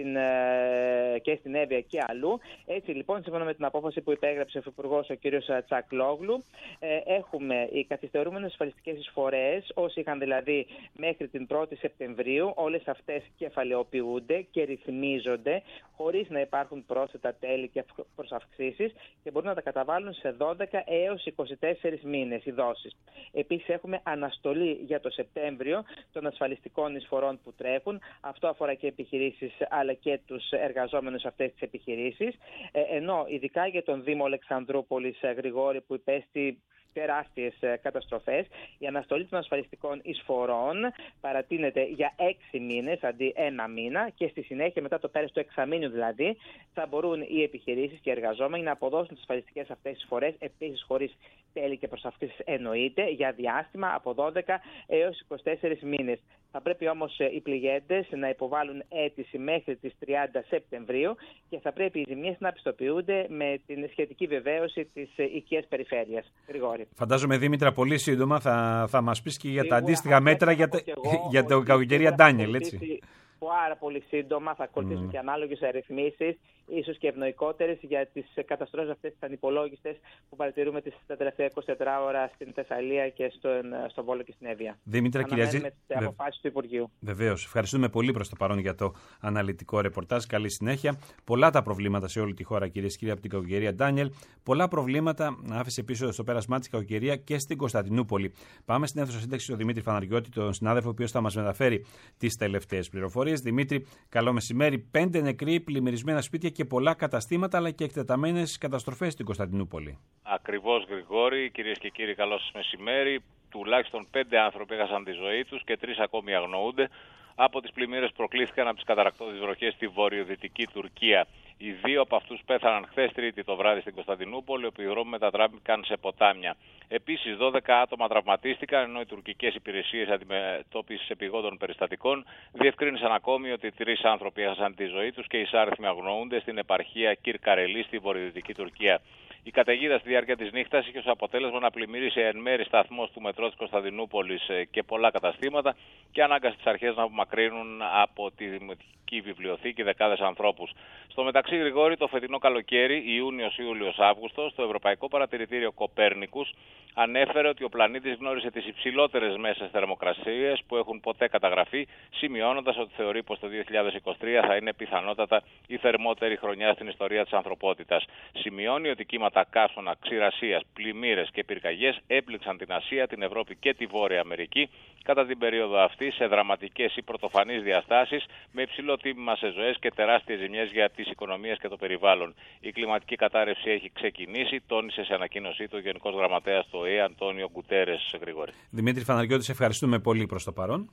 και στην Εύβοια και αλλού. Έτσι λοιπόν, σύμφωνα με την απόφαση που υπέγραψε ο Υπουργός ο κ. Τσακλόγλου, έχουμε οι καθυστερούμενες ασφαλιστικές εισφορές, όσοι είχαν δηλαδή μέχρι την 1η Σεπτεμβρίου, όλες αυτές κεφαλαιοποιούνται και ρυθμίζονται χωρίς να υπάρχουν πρόσθετα τέλη και προσαυξήσεις και μπορούν να τα καταβάλουν σε 12 έως 24 μήνες οι δόσεις. Επίσης έχουμε αναστολή για το Σεπτέμβριο των ασφαλιστικών εισφορών που τρέχουν. Αυτό αφορά και επιχειρήσεις αλλά και τους εργαζόμενους σε αυτές τις επιχειρήσεις. Ενώ ειδικά για τον Δήμο Αλεξανδρούπολης, Γρηγόρη, που υπέστη τεράστιες καταστροφές, η αναστολή των ασφαλιστικών εισφορών παρατείνεται για 6 μήνες αντί 1 μήνα και στη συνέχεια, μετά το πέρας του εξαμήνου δηλαδή, θα μπορούν οι επιχειρήσεις και οι εργαζόμενοι να αποδώσουν τις ασφαλιστικές αυτές εισφορές, επίσης χωρίς τέλη και προσαυξήσεις εννοείται, για διάστημα από 12 έως 24 μήνες. Θα πρέπει όμως οι πληγέντες να υποβάλουν αίτηση μέχρι τις 30 Σεπτεμβρίου και θα πρέπει οι ζημιές να πιστοποιούνται με την σχετική βεβαίωση της οικίας περιφέρειας. Γρηγόρη. Φαντάζομαι, Δήμητρα, πολύ σύντομα θα μας πεις και για τα αντίστοιχα μέτρα για το κακοκαιρία Ντάνιελ, έτσι. Πάρα πολύ σύντομα θα ακολουθήσουν και ανάλογες ρυθμίσεις, ίσως και ευνοϊκότερες για τις καταστροφές αυτές τις ανυπολόγιστες που παρατηρούμε τα τελευταία 24 ώρα στην Θεσσαλία και στον Βόλο και στην Εύβοια. Δήμητρα, Κυριαζή, αποφάσεις του Υπουργείου. Βεβαίως. Ευχαριστούμε πολύ προς το παρόν για το αναλυτικό ρεπορτάζ. Καλή συνέχεια. Πολλά τα προβλήματα σε όλη τη χώρα, κυρίες και κύριοι, από την κακοκαιρία Ντάνιελ. Πολλά προβλήματα άφησε πίσω στο πέρασμά της κακοκαιρία και στην Κωνσταντινούπολη. Πάμε στην αίθουσα σύνταξη του Δημήτρη Φαναριώτη, τον συνάδελφο, ο οποίος θα μας μεταφέρει τις τελευταίες πληροφορίες. Δημήτρη, καλό μεσημέρι. 5 νεκροί, πλημμυρισμένα σπίτια και πολλά καταστήματα, αλλά και εκτεταμένες καταστροφές στην Κωνσταντινούπολη. Ακριβώς, Γρηγόρη. Κυρίες και κύριοι, καλό σας μεσημέρι. Τουλάχιστον 5 άνθρωποι έχασαν τη ζωή τους και 3 ακόμη αγνοούνται από τις πλημμύρες που προκλήθηκαν από τις καταρρακτώδεις βροχές στη βορειοδυτική Τουρκία. Οι 2 από αυτούς πέθαναν χθες Τρίτη το βράδυ στην Κωνσταντινούπολη, όπου οι δρόμοι μετατράπηκαν σε ποτάμια. Επίσης, 12 άτομα τραυματίστηκαν, ενώ οι τουρκικές υπηρεσίες αντιμετώπισης επιγόντων περιστατικών διευκρίνησαν ακόμη ότι 3 άνθρωποι έχασαν τη ζωή τους και εισάριθμοι αγνοούνται στην επαρχία Κυρκαρελή στη βορειοδυτική Τουρκία. Η καταιγίδα στη διάρκεια της νύχτας είχε ως αποτέλεσμα να πλημμυρίσει εν μέρει σταθμός του μετρό της Κωνσταντινούπολης και πολλά καταστήματα και ανάγκασε τις αρχές να απομακρύνουν από τη Δημοτική Βιβλιοθήκη δεκάδες ανθρώπους. Στο μεταξύ, Γρηγόρη, το φετινό καλοκαίρι, Ιούνιος, Ιούλιος, Αύγουστος, το Ευρωπαϊκό Παρατηρητήριο Κοπέρνικους ανέφερε ότι ο πλανήτης γνώρισε τις υψηλότερες μέσες θερμοκρασίες που έχουν ποτέ καταγραφεί, σημειώνοντας ότι θεωρεί πως το 2023 θα είναι πιθανότατα η θερμότερη χρονιά στην ιστορία της ανθρωπότητας. Σημειώνει ότι κύματα καύσωνα, ξηρασίας, πλημμύρες και πυρκαγιές έπληξαν την Ασία, την Ευρώπη και τη Βόρεια Αμερική κατά την περίοδο αυτή σε δραματικές ή πρωτοφανείς διαστάσεις, με υψηλό τίμημα σε ζωές και τεράστιες ζημιές για τις οικονομίες και το περιβάλλον. Η κλιματική κατάρρευση έχει ξεκινήσει, τόνισε σε ανακοίνωσή του ο Γενικός Γραμματέας του ΟΗΕ, Αντώνιο Γκουτέρες, Γρηγόρη. Δημήτρη Φαναριώτη, σε ευχαριστούμε πολύ προς το παρόν.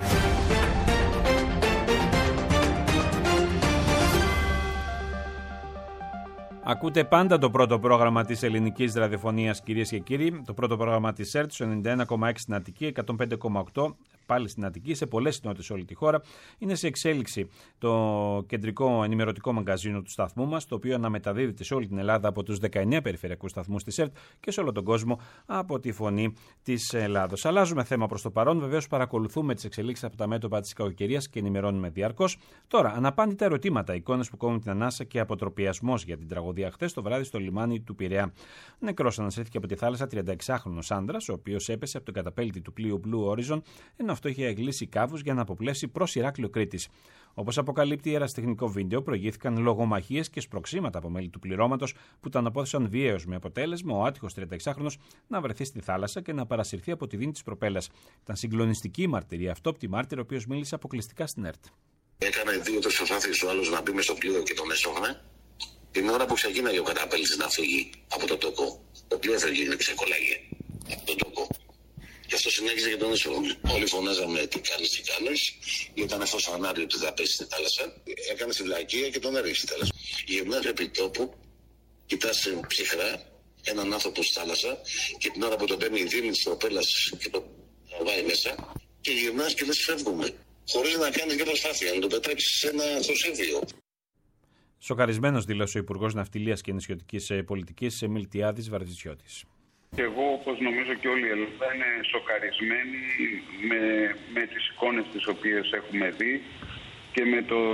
Ακούτε πάντα το πρώτο πρόγραμμα της ελληνικής ραδιοφωνίας, κυρίες και κύριοι. Το πρώτο πρόγραμμα της ΕΡΤ, 91,6 στην Αττική, 105,8 πάλι στην Αττική, σε πολλές κοινότητες σε όλη τη χώρα. Είναι σε εξέλιξη το κεντρικό ενημερωτικό μαγκαζίνο του σταθμού μας, το οποίο αναμεταδίδεται σε όλη την Ελλάδα από τους 19 περιφερειακούς σταθμούς της ΕΡΤ και σε όλο τον κόσμο από τη Φωνή της Ελλάδος. Αλλάζουμε θέμα προς το παρόν. Βεβαίως, παρακολουθούμε τις εξελίξεις από τα μέτωπα της κακοκαιρίας και ενημερώνουμε διαρκώς. Τώρα, αναπάντητα ερωτήματα, εικόνες που κόβουν την ανάσα και αποτροπιασμός για την τραγωδία χθες το βράδυ στο λιμάνι του Πειραιά. Νεκρός ανασύρθηκε από τη θάλασσα 36χρονος άντρας, ο οποίος έπεσε από τον καταπέλτη του πλοίου Blue Horizon, ενώ αυτό είχε εγκλήσει κάβους για να αποπλέσει προς Ηράκλειο Κρήτης. Όπως αποκαλύπτει η ερασιτεχνικό βίντεο, προηγήθηκαν λογομαχίες και σπροξήματα από μέλη του πληρώματος που τον απόθεσαν βίαιος, με αποτέλεσμα ο άτυχος 36χρονος να βρεθεί στη θάλασσα και να παρασυρθεί από τη δίνη της προπέλας. Ήταν συγκλονιστική η μαρτυρία αυτόπτη μάρτυρα, ο οποίος μίλησε αποκλειστικά στην ΕΡΤ. Έκανε 2-3 προσπάθειες ο άλλος να μπει μες στο πλοίο και τον έσωχνε. Την ώρα που ξεκίναγε ο καταπέλτης να φύγει από το τόκο, το πλοίο έφευγε και ξεκολλάγε από τον τόκο. Και αυτό συνέχιζε και τον έσωρο. Όλοι φωνάζαμε τι κάνεις, ήταν φως φανάριο ότι θα πέσει στη θάλασσα. Έκανε τη βλακεία και τον έριξε στη θάλασσα. Γυρνάς επί τόπου, κοιτάς ψυχρά έναν άνθρωπο στη θάλασσα και την ώρα που τον παίρνει η δίμη της προπέλας και τον τραβάει μέσα και γυρνάς και λες φεύγουμε. Χωρίς να κάνεις και προσπάθεια, να τον πετάξεις σε ένα θροσίδιο. Σοκαρισμένος δήλωσε ο Υπουργός Ναυτιλίας και Νησιωτικής Πολιτικής Μιλτιάδης Βαρδισιώτης. Και εγώ, όπως νομίζω και όλη η Ελλάδα, είναι σοκαρισμένη με τις εικόνες τις οποίες έχουμε δει και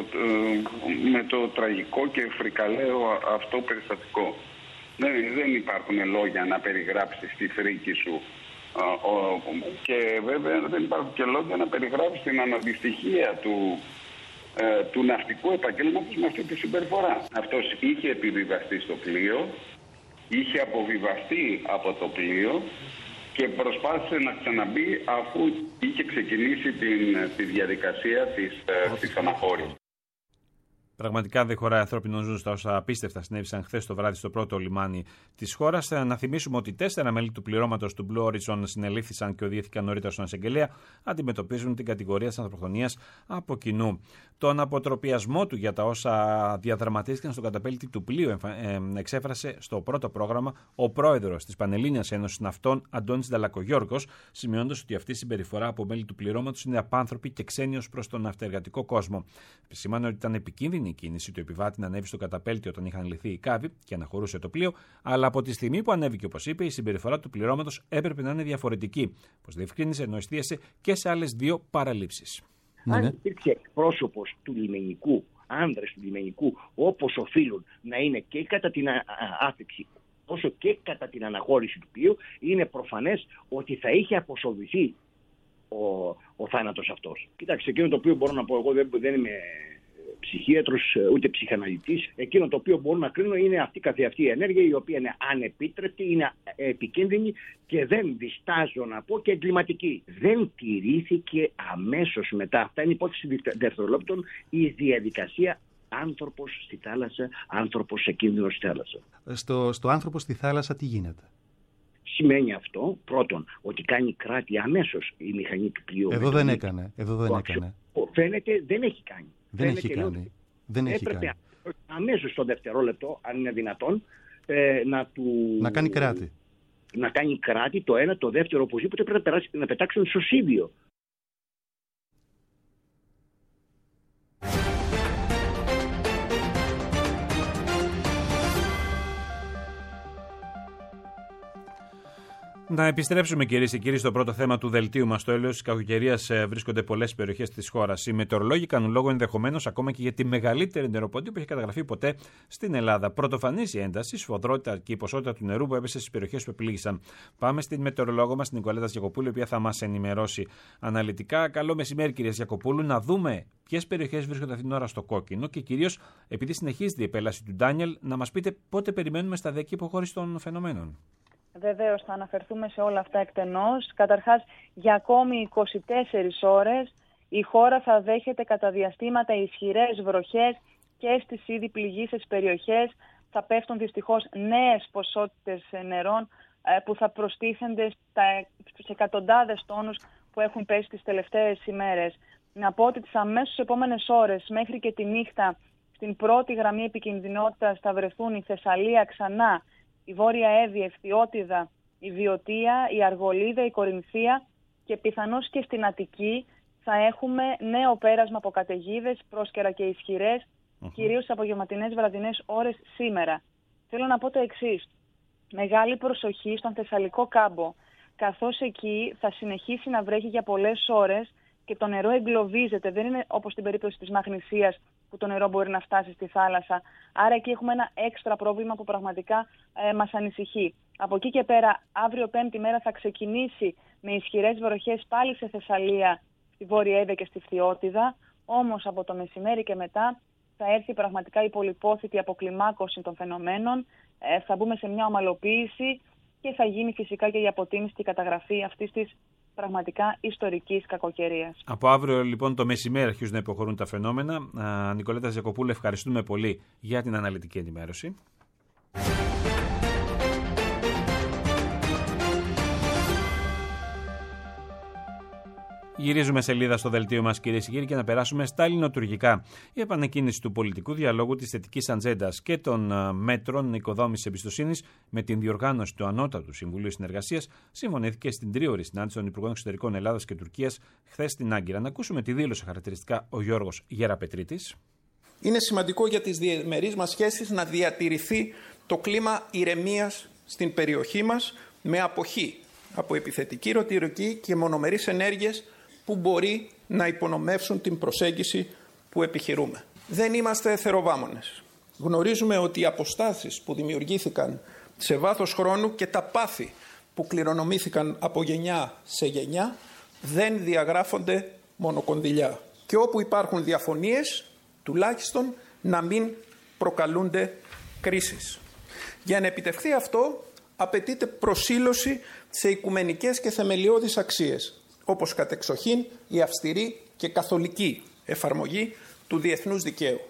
με το τραγικό και φρικαλαίο αυτό περιστατικό. Δεν υπάρχουν λόγια να περιγράψεις τη φρίκη σου και βέβαια δεν υπάρχουν και λόγια να περιγράψεις την αναντιστοιχία του ναυτικού επαγγέλματος με αυτή τη συμπεριφορά. Αυτός είχε επιβιβαστεί στο πλοίο, είχε αποβιβαστεί από το πλοίο και προσπάθησε να ξαναμπεί αφού είχε ξεκινήσει τη διαδικασία της αναχώρησης. Πραγματικά δεν χωράει ανθρώπινο ζώο στα όσα απίστευτα συνέβησαν χθες το βράδυ στο πρώτο λιμάνι της χώρας. Να θυμίσουμε ότι 4 μέλη του πληρώματος του Blue Horizon συνελήφθησαν και οδηγήθηκαν νωρίτερα στον εισαγγελέα. Αντιμετωπίζουν την κατηγορία της ανθρωποκτονίας από κοινού. Τον αποτροπιασμό του για τα όσα διαδραματίστηκαν στον καταπέλτη του πλοίου εξέφρασε στο πρώτο πρόγραμμα ο πρόεδρος της Πανελλήνιας Ένωσης Ναυτών, Αντώνης Νταλακογιώργος, σημειώνοντας ότι αυτή η συμπεριφορά από μέλη του πληρώματος είναι απάνθρωπη και ξένη ως προς τον ναυτεργατικό κόσμο. Επισήμανε ότι ήταν επικίνδυνη η κίνηση του επιβάτη να ανέβει στο καταπέλτη όταν είχαν λυθεί οι κάβοι και αναχωρούσε το πλοίο, αλλά από τη στιγμή που ανέβηκε, όπως είπε, η συμπεριφορά του πληρώματος έπρεπε να είναι διαφορετική. Πως διευκρίνησε, ενώ εστίασε και σε άλλες 2 παραλήψεις. Αν υπήρξε εκπρόσωπος του λιμενικού, άνδρες του λιμενικού, όπως οφείλουν να είναι και κατά την άφηξη, όσο και κατά την αναχώρηση του πλοίου, είναι προφανές ότι θα είχε αποσοβηθεί ο θάνατος αυτός. Κοίταξε, εκείνο το οποίο μπορώ να πω, εγώ δεν είμαι ψυχίατρος ούτε ψυχαναλυτής, εκείνο το οποίο μπορώ να κρίνω είναι αυτή καθεαυτή η ενέργεια, η οποία είναι ανεπίτρεπτη, είναι επικίνδυνη και δεν διστάζω να πω και εγκληματική. Δεν τηρήθηκε αμέσως μετά, αυτά είναι υπόθεση δευτερολέπτων, η διαδικασία άνθρωπος στη θάλασσα, άνθρωπος σε κίνδυνο στη θάλασσα. Στο άνθρωπο στη θάλασσα τι γίνεται? Σημαίνει αυτό, πρώτον, ότι κάνει κράτη αμέσως η μηχανή του πλοίου. Εδώ δεν έκανε. Φαίνεται δεν έχει κάνει. Δεν έχει κάνει. Αμέσως στο δευτερόλεπτο, αν είναι δυνατόν, να κάνει κράτη. Να κάνει κράτη, το ένα, το δεύτερο, οπωσδήποτε πρέπει να πετάξουν σωσίδιο. Να επιστρέψουμε, κυρίες και κύριοι, στο πρώτο θέμα του δελτίου μας. Στο έλεος της κακοκαιρίας βρίσκονται πολλές περιοχές της χώρας. Οι μετεωρολόγοι κάνουν λόγο ενδεχομένως ακόμα και για τη μεγαλύτερη νεροποντή που έχει καταγραφεί ποτέ στην Ελλάδα. Πρωτοφανής η ένταση, η σφοδρότητα και η ποσότητα του νερού που έπεσε στις περιοχές που επλήγησαν. Πάμε στην μετεωρολόγο μας, την Νικολέτα Γιακοπούλου, η οποία θα μας ενημερώσει αναλυτικά. Καλό μεσημέρι, κυρία Γιακοπούλου. Να δούμε ποιες περιοχές βρίσκονται αυτή την ώρα στο κόκκινο και κυρίως, επειδή συνεχίζεται η επέλαση του Ντάνιελ, να μας πείτε πότε περιμένουμε σταδιακή υποχώρηση των φαινομένων. Βεβαίως, θα αναφερθούμε σε όλα αυτά εκτενώς. Καταρχάς, για ακόμη 24 ώρες η χώρα θα δέχεται κατά διαστήματα ισχυρές βροχές και στις ήδη πληγήσεις περιοχές. Θα πέφτουν δυστυχώς νέες ποσότητες νερών που θα προστίθενται σε εκατοντάδες τόνους που έχουν πέσει τις τελευταίες ημέρες. Να πω ότι τις αμέσως επόμενες ώρες μέχρι και τη νύχτα στην πρώτη γραμμή επικινδυνότητας θα βρεθούν η Θεσσαλία, Ξανά, η Βόρεια Εύη, η Ευθυότιδα, η Βιωτία, η Αργολίδα, η Κορινθία και πιθανώς και στην Αττική θα έχουμε νέο πέρασμα από καταιγίδες, πρόσκαιρα και ισχυρές, κυρίως στις απογευματινές βραδινές ώρες σήμερα. Θέλω να πω το εξής. Μεγάλη προσοχή στον Θεσσαλικό κάμπο, καθώς εκεί θα συνεχίσει να βρέχει για πολλές ώρες και το νερό εγκλωβίζεται. Δεν είναι όπως στην περίπτωση της Μαγνησίας που το νερό μπορεί να φτάσει στη θάλασσα. Άρα εκεί έχουμε ένα έξτρα πρόβλημα που πραγματικά μας ανησυχεί. Από εκεί και πέρα, αύριο Πέμπτη μέρα θα ξεκινήσει με ισχυρές βροχές πάλι σε Θεσσαλία, στη Βόρεια Εύβοια και στη Φθιώτιδα. Όμως από το μεσημέρι και μετά θα έρθει πραγματικά η πολυπόθητη αποκλιμάκωση των φαινομένων. Θα μπούμε σε μια ομαλοποίηση και θα γίνει φυσικά και η αποτίμηση και η καταγραφή αυτής της πραγματικά ιστορικής κακοκαιρίας. Από αύριο λοιπόν το μεσημέρι αρχίζουν να υποχωρούν τα φαινόμενα. Νικολέτα Ζακοπούλου, ευχαριστούμε πολύ για την αναλυτική ενημέρωση. Γυρίζουμε σελίδα στο δελτίο μας, κυρίες και κύριοι, και να περάσουμε στα ελληνοτουρκικά. Η επανεκκίνηση του πολιτικού διαλόγου, της θετικής ατζέντας και των μέτρων οικοδόμησης εμπιστοσύνης με την διοργάνωση του Ανώτατου Συμβουλίου Συνεργασίας συμφωνήθηκε στην τρίωρη συνάντηση των Υπουργών Εξωτερικών Ελλάδας και Τουρκίας χθες στην Άγκυρα. Να ακούσουμε τη δήλωση χαρακτηριστικά ο Γιώργος Γεραπετρίτης. Είναι σημαντικό για τις διεμερείς μας σχέσεις να διατηρηθεί το κλίμα ηρεμίας στην περιοχή μας με αποχή από επιθετική, ρητορική και μονομερείς ενέργειες που μπορεί να υπονομεύσουν την προσέγγιση που επιχειρούμε. Δεν είμαστε εθεροβάμονες. Γνωρίζουμε ότι οι αποστάσεις που δημιουργήθηκαν σε βάθος χρόνου και τα πάθη που κληρονομήθηκαν από γενιά σε γενιά δεν διαγράφονται μονοκονδυλιά. Και όπου υπάρχουν διαφωνίες, τουλάχιστον να μην προκαλούνται κρίσεις. Για να επιτευχθεί αυτό, απαιτείται προσήλωση σε οικουμενικές και θεμελιώδεις αξίες, όπως κατεξοχήν η αυστηρή και καθολική εφαρμογή του διεθνούς δικαίου.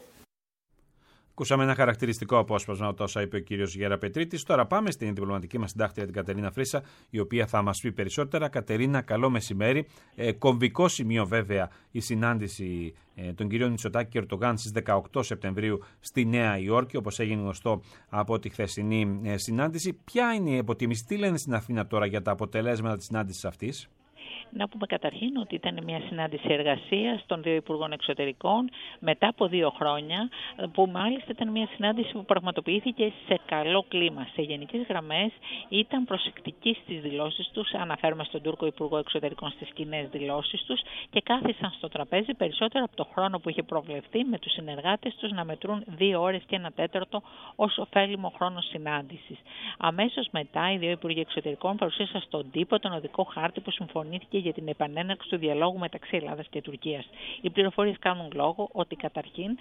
Ακούσαμε ένα χαρακτηριστικό απόσπασμα από όσα είπε ο κύριος Γεραπετρίτης. Τώρα πάμε στην διπλωματική μας συντάκτρια, την Κατερίνα Φρύσα, η οποία θα μας πει περισσότερα. Κατερίνα, καλό μεσημέρι. Κομβικό σημείο βέβαια η συνάντηση των κυρίων Μητσοτάκη και Ερντογάν στις 18 Σεπτεμβρίου στη Νέα Υόρκη, όπως έγινε γνωστό από τη χθεσινή συνάντηση. Ποια είναι η αποτίμηση, τι λένε στην Αθήνα τώρα για τα αποτελέσματα της συνάντησης αυτής? Να πούμε καταρχήν ότι ήταν μια συνάντηση εργασίας των δύο Υπουργών Εξωτερικών μετά από 2 χρόνια, που μάλιστα ήταν μια συνάντηση που πραγματοποιήθηκε σε καλό κλίμα. Σε γενικές γραμμές ήταν προσεκτικοί στις δηλώσεις τους, αναφέρουμε στον Τούρκο Υπουργό Εξωτερικών στις κοινές δηλώσεις τους, και κάθισαν στο τραπέζι περισσότερο από το χρόνο που είχε προβλεφθεί με τους συνεργάτες τους να μετρούν 2 ώρες και 1/4 ως ωφέλιμο χρόνο συνάντησης. Αμέσως μετά οι δύο Υπουργοί Εξωτερικών παρουσίασαν στον τύπο τον οδικό χάρτη που συμφωνήθηκε για την επανέναρξη του διαλόγου μεταξύ Ελλάδας και Τουρκίας. Οι πληροφορίες κάνουν λόγο ότι καταρχήν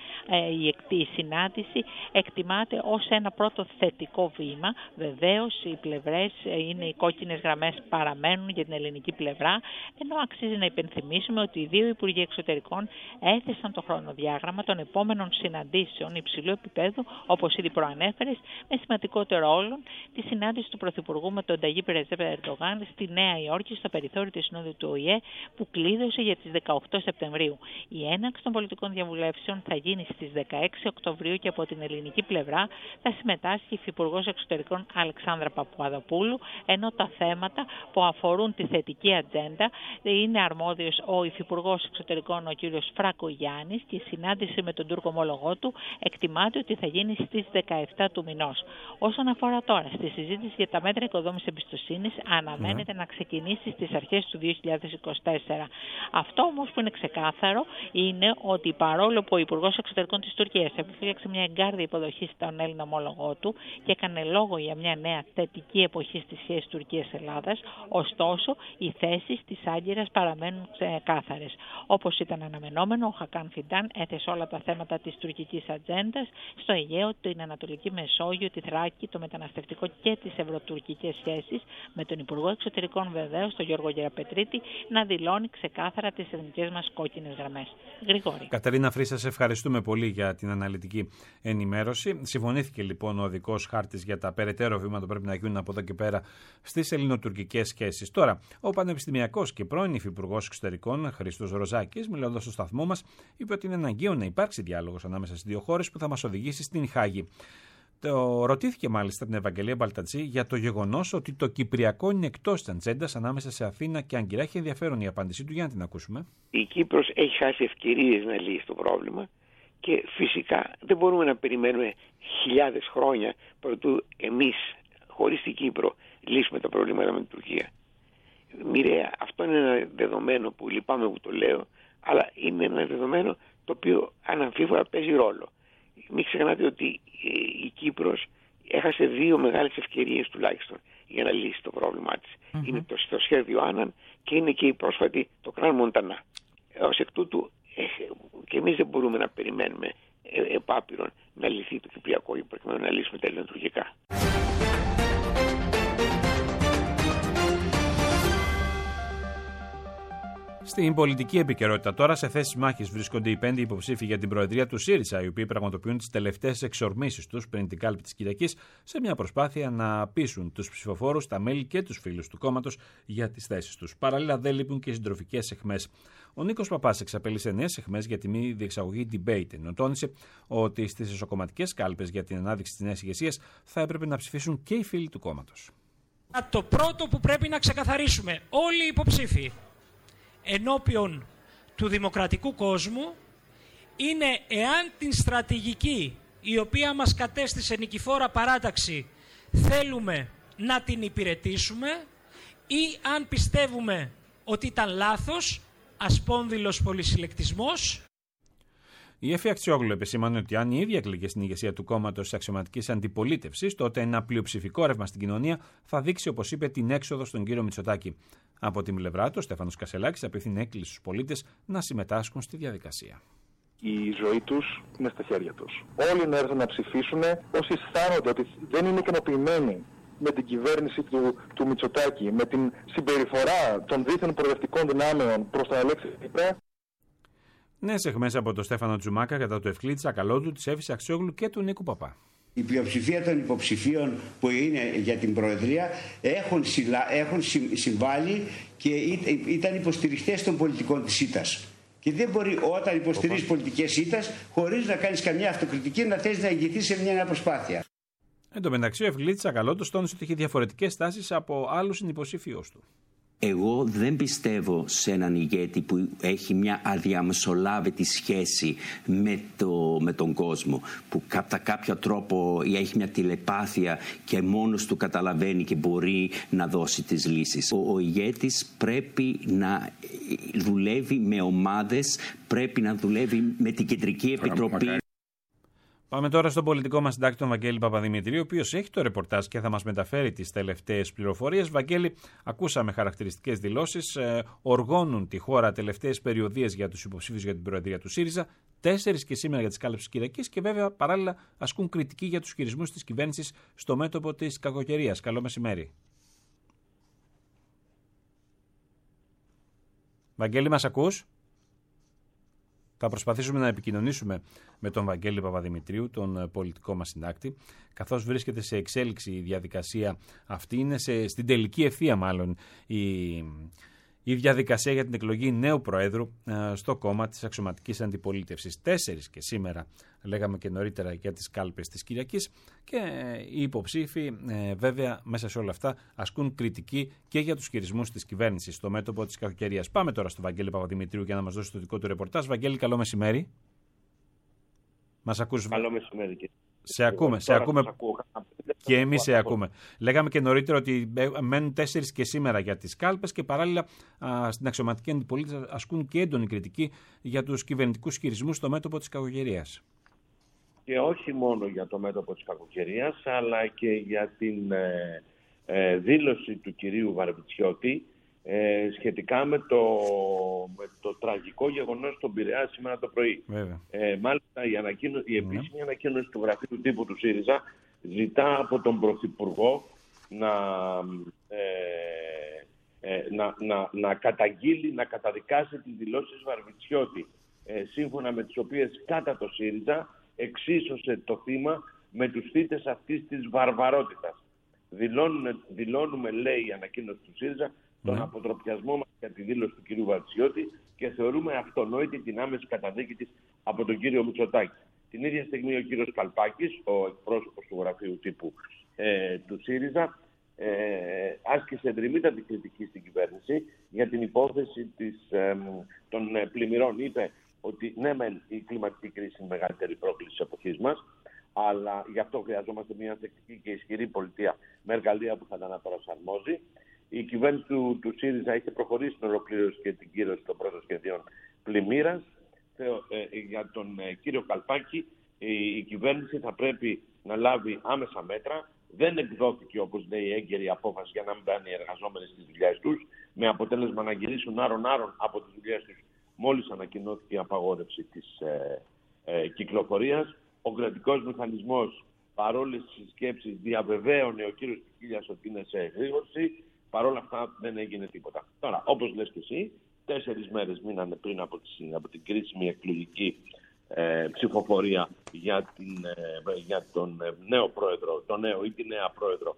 η συνάντηση εκτιμάται ως ένα πρώτο θετικό βήμα. Βεβαίως οι πλευρές οι κόκκινες γραμμές παραμένουν για την ελληνική πλευρά, ενώ αξίζει να υπενθυμίσουμε ότι οι δύο Υπουργοί Εξωτερικών έθεσαν το χρονοδιάγραμμα των επόμενων συναντήσεων υψηλού επίπεδου, όπως ήδη προανέφερες, με σημαντικότερο όλων τη συνάντηση του Πρωθυπουργού με τον Ταγίπ Ρετζέπ Ερντογάν στη Νέα Υόρκη, στο περιθώριο της Συνόδου του ΟΗΕ, που κλείδωσε για τις 18 Σεπτεμβρίου. Η έναρξη των πολιτικών διαβουλεύσεων θα γίνει στις 16 Οκτωβρίου και από την ελληνική πλευρά θα συμμετάσχει η Υφυπουργός Εξωτερικών Αλεξάνδρα Παπαδοπούλου, ενώ τα θέματα που αφορούν τη θετική ατζέντα είναι αρμόδιος ο Υφυπουργός Εξωτερικών ο κ. Φράκο Γιάννης, και η συνάντηση με τον Τούρκο ομόλογό του εκτιμάται ότι θα γίνει στις 17 του μηνός. Όσον αφορά τώρα στη συζήτηση για τα μέτρα οικοδόμησης εμπιστοσύνης, αναμένεται να ξεκινήσει στις αρχές του 2024. Αυτό όμως που είναι ξεκάθαρο είναι ότι παρόλο που ο Υπουργός Εξωτερικών της Τουρκίας επιφύλαξε μια εγκάρδια υποδοχή στον Έλληνα ομόλογό του και έκανε λόγο για μια νέα θετική εποχή στις σχέσεις Τουρκίας-Ελλάδας, ωστόσο οι θέσεις της Άγκυρας παραμένουν ξεκάθαρες. Όπως ήταν αναμενόμενο, ο Χακάν Φιντάν έθεσε όλα τα θέματα της τουρκικής ατζέντας στο Αιγαίο, την Ανατολική Μεσόγειο, τη Θράκη, το μεταναστευτικό και τις ευρωτουρκικές σχέσεις, με τον Υπουργό Εξωτερικών βεβαίως, τον Γιώργο Γεραπετρίτη, να δηλώνει ξεκάθαρα τις εθνικές μας κόκκινες γραμμές. Γρηγόρη. Κατερίνα Φρύσα, σε ευχαριστούμε πολύ για την αναλυτική ενημέρωση. Συμφωνήθηκε λοιπόν ο οδικός χάρτης για τα περαιτέρω βήματα που πρέπει να γίνουν από εδώ και πέρα στις ελληνοτουρκικές σχέσεις. Τώρα, ο πανεπιστημιακός και πρώην Υφυπουργός Εξωτερικών Χρήστος Ροζάκης, μιλώντας στο σταθμό μας, είπε ότι είναι αναγκαίο να υπάρξει διάλογος ανάμεσα στις δύο χώρες που θα μας οδηγήσει στην Χάγη. Το ρωτήθηκε μάλιστα την Ευαγγελία Μπαλτατζή για το γεγονός ότι το Κυπριακό είναι εκτός της ατζέντας ανάμεσα σε Αθήνα και Άγκυρα. Έχει ενδιαφέρον η απάντησή του, για να την ακούσουμε. Η Κύπρος έχει χάσει ευκαιρίες να λύσει το πρόβλημα και φυσικά δεν μπορούμε να περιμένουμε χιλιάδες χρόνια προτού εμείς, χωρίς την Κύπρο, λύσουμε τα προβλήματα με την Τουρκία. Μοιραία, αυτό είναι ένα δεδομένο που λυπάμαι που το λέω, αλλά είναι ένα δεδομένο το οποίο αναμφίβολα παίζει ρόλο. Μην ξεχνάτε ότι η Κύπρος έχασε 2 μεγάλες ευκαιρίες τουλάχιστον για να λύσει το πρόβλημά της. Είναι το σχέδιο Άνναν και είναι και η πρόσφατη το Κραν Μοντανά. Ως εκ τούτου και εμείς δεν μπορούμε να περιμένουμε επάπειρον να λυθεί το Κυπριακό προκειμένου να λύσουμε τα ελληνοτουρκικά. Στην πολιτική επικαιρότητα τώρα, σε θέσεις μάχης βρίσκονται οι 5 υποψήφοι για την προεδρία του ΣΥΡΙΖΑ, οι οποίοι πραγματοποιούν τις τελευταίες εξορμήσεις τους πριν την κάλπη της Κυριακής, σε μια προσπάθεια να πείσουν τους ψηφοφόρους, τα μέλη και τους φίλους του κόμματος για τις θέσεις τους. Παράλληλα, δεν λείπουν και οι συντροφικές αιχμές. Ο Νίκος Παπάς εξαπέλυσε νέες αιχμές για τη μη διεξαγωγή debate, ενώ τόνισε ότι στις εσωκομματικές κάλπες για την ανάδειξη της νέας ηγεσίας θα έπρεπε να ψηφίσουν και οι φίλοι του κόμματος. Το πρώτο που πρέπει να ξεκαθαρίσουμε όλοι οι υποψήφοι ενώπιον του δημοκρατικού κόσμου είναι εάν την στρατηγική η οποία μας κατέστησε νικηφόρα παράταξη θέλουμε να την υπηρετήσουμε ή αν πιστεύουμε ότι ήταν λάθος, ασπόνδυλος πολυσυλλεκτισμός. Η Εφη Αξιόγλου επεσήμανε ότι αν η ίδια εκλεγεί στην ηγεσία του κόμματος της αξιωματικής αντιπολίτευσης, τότε ένα πλειοψηφικό ρεύμα στην κοινωνία θα δείξει, όπως είπε, την έξοδο στον κύριο Μητσοτάκη. Από την πλευρά του, ο Στέφανος Κασελάκης απευθύνει έκκληση στους πολίτες να συμμετάσχουν στη διαδικασία. Η ζωή τους είναι στα χέρια τους. Όλοι να έρθουν να ψηφίσουν όσοι αισθάνονται ότι δεν είναι ικανοποιημένοι με την κυβέρνηση του Μητσοτάκη, με την συμπεριφορά των δίθεν προοδευτικών δυνάμεων προς τον Αλέξη Τσίπρα. Νέες αιχμές από τον Στέφανο Τζουμάκα κατά του Ευκλήτη Τσακαλώτου, της Εύης Αξιόγλου και του Νίκου Παπά. Η πλειοψηφία των υποψηφίων που είναι για την Προεδρία έχουν συμβάλει και ήταν υποστηριχτές των πολιτικών της ΣΥΤΑΣ. Και δεν μπορεί όταν υποστηρίζεις πολιτικές ΣΥΤΑΣ, χωρίς να κάνεις καμιά αυτοκριτική, να θες να ηγηθείς σε μια προσπάθεια. Εν τω μεταξύ, ο Ευκλήτης Τσακαλώτος τόνισε ότι έχει διαφορετικές τάσεις από άλλους συνυποψήφιους του. Εγώ δεν πιστεύω σε έναν ηγέτη που έχει μια αδιαμεσολάβητη σχέση με τον κόσμο, που κατά κάποιο τρόπο έχει μια τηλεπάθεια και μόνος του καταλαβαίνει και μπορεί να δώσει τις λύσεις. Ο ηγέτης πρέπει να δουλεύει με ομάδες, πρέπει να δουλεύει με την Κεντρική Επιτροπή. Πάμε τώρα στον πολιτικό μας συντάκτη, τον Βαγγέλη Παπαδημητρίου, ο οποίος έχει το ρεπορτάζ και θα μας μεταφέρει τις τελευταίες πληροφορίες. Βαγγέλη, ακούσαμε χαρακτηριστικές δηλώσεις. Οργώνουν τη χώρα τελευταίες περιοδίες για τους υποψήφιους για την προεδρία του ΣΥΡΙΖΑ, 4 και σήμερα για τις κάλπες της Κυριακής και βέβαια παράλληλα ασκούν κριτική για τους χειρισμούς της κυβέρνησης στο μέτωπο της κακοκαιρίας. Καλό μεσημέρι. Βαγγέλη, μας ακούς? Θα προσπαθήσουμε να επικοινωνήσουμε με τον Βαγγέλη Παπαδημητρίου, τον πολιτικό μας συντάκτη, καθώς βρίσκεται σε εξέλιξη η διαδικασία αυτή. Είναι στην τελική ευθεία μάλλον η διαδικασία για την εκλογή νέου Προέδρου στο κόμμα της αξιωματικής αντιπολίτευσης. 4 και σήμερα, λέγαμε και νωρίτερα, για τις κάλπες της Κυριακής και οι υποψήφοι βέβαια μέσα σε όλα αυτά ασκούν κριτική και για τους χειρισμούς της κυβέρνησης στο μέτωπο της κακοκαιρίας. Πάμε τώρα στο Βαγγέλη Παπαδημητρίου για να μας δώσει το δικό του ρεπορτάζ. Βαγγέλη, καλό μεσημέρι. Μας ακούς? Καλό μεσημέρι. Σε ακούμε. Και εμείς σε ακούμε. Λέγαμε και νωρίτερα ότι μένουν 4 και σήμερα για τις κάλπες και παράλληλα στην αξιωματική αντιπολίτευση ασκούν και έντονη κριτική για τους κυβερνητικούς χειρισμούς στο μέτωπο της κακοκαιρίας. Και όχι μόνο για το μέτωπο της κακοκαιρίας, αλλά και για την δήλωση του κυρίου Βαρβιτσιώτη σχετικά με το τραγικό γεγονός στον Πειραιά σήμερα το πρωί. Μάλιστα η επίσημη ανακοίνωση του γραφείου τύπου του ΣΥΡΙΖΑ ζητά από τον Πρωθυπουργό να καταγγείλει, να καταδικάσει τις δηλώσεις Βαρβιτσιώτη, σύμφωνα με τις οποίες κατά το ΣΥΡΙΖΑ εξίσωσε το θύμα με τους θύτες αυτής της βαρβαρότητας. Δηλώνουμε, λέει η ανακοίνωση του ΣΥΡΙΖΑ, τον αποτροπιασμό μας για τη δήλωση του κυρίου Βαρβιτσιώτη και θεωρούμε αυτονόητη την άμεση καταδίκη της από τον κύριο Μητσοτάκη. Την ίδια στιγμή ο κύριος Καλπάκης, ο εκπρόσωπος του γραφείου τύπου του ΣΥΡΙΖΑ, άσκησε εντριμμύτατη κριτική στην κυβέρνηση για την υπόθεση των πλημμυρών. Είπε ότι ναι, η κλιματική κρίση είναι η μεγαλύτερη πρόκληση της εποχής μας, αλλά γι' αυτό χρειαζόμαστε μια ανθεκτική και ισχυρή πολιτεία με εργαλεία που θα τα αναπροσαρμόζει. Η κυβέρνηση του ΣΥΡΙΖΑ είχε προχωρήσει στην ολοκλήρωση και την κύρωση των πρώτων σχεδίων πλημμύρας. Για τον κύριο Καλπάκη, η κυβέρνηση θα πρέπει να λάβει άμεσα μέτρα. Δεν εκδόθηκε, όπως λέει, η έγκαιρη απόφαση για να μην πάνε οι εργαζόμενοι στις δουλειές τους, με αποτέλεσμα να γυρίσουν άρον-άρον από τις δουλειές τους μόλις ανακοινώθηκε η απαγόρευση της κυκλοφορίας. Ο κρατικός μηχανισμός, παρόλες τις σκέψεις, διαβεβαίωνε ο κύριος Κικίλιας ότι είναι σε εγρήγορση. Παρ' όλα αυτά δεν έγινε τίποτα. Τώρα, όπως λες και εσύ, 4 μέρες μείνανε πριν από την κρίσιμη εκλογική ψηφοφορία για τον νέο πρόεδρο, τον νέο ή τη νέα πρόεδρο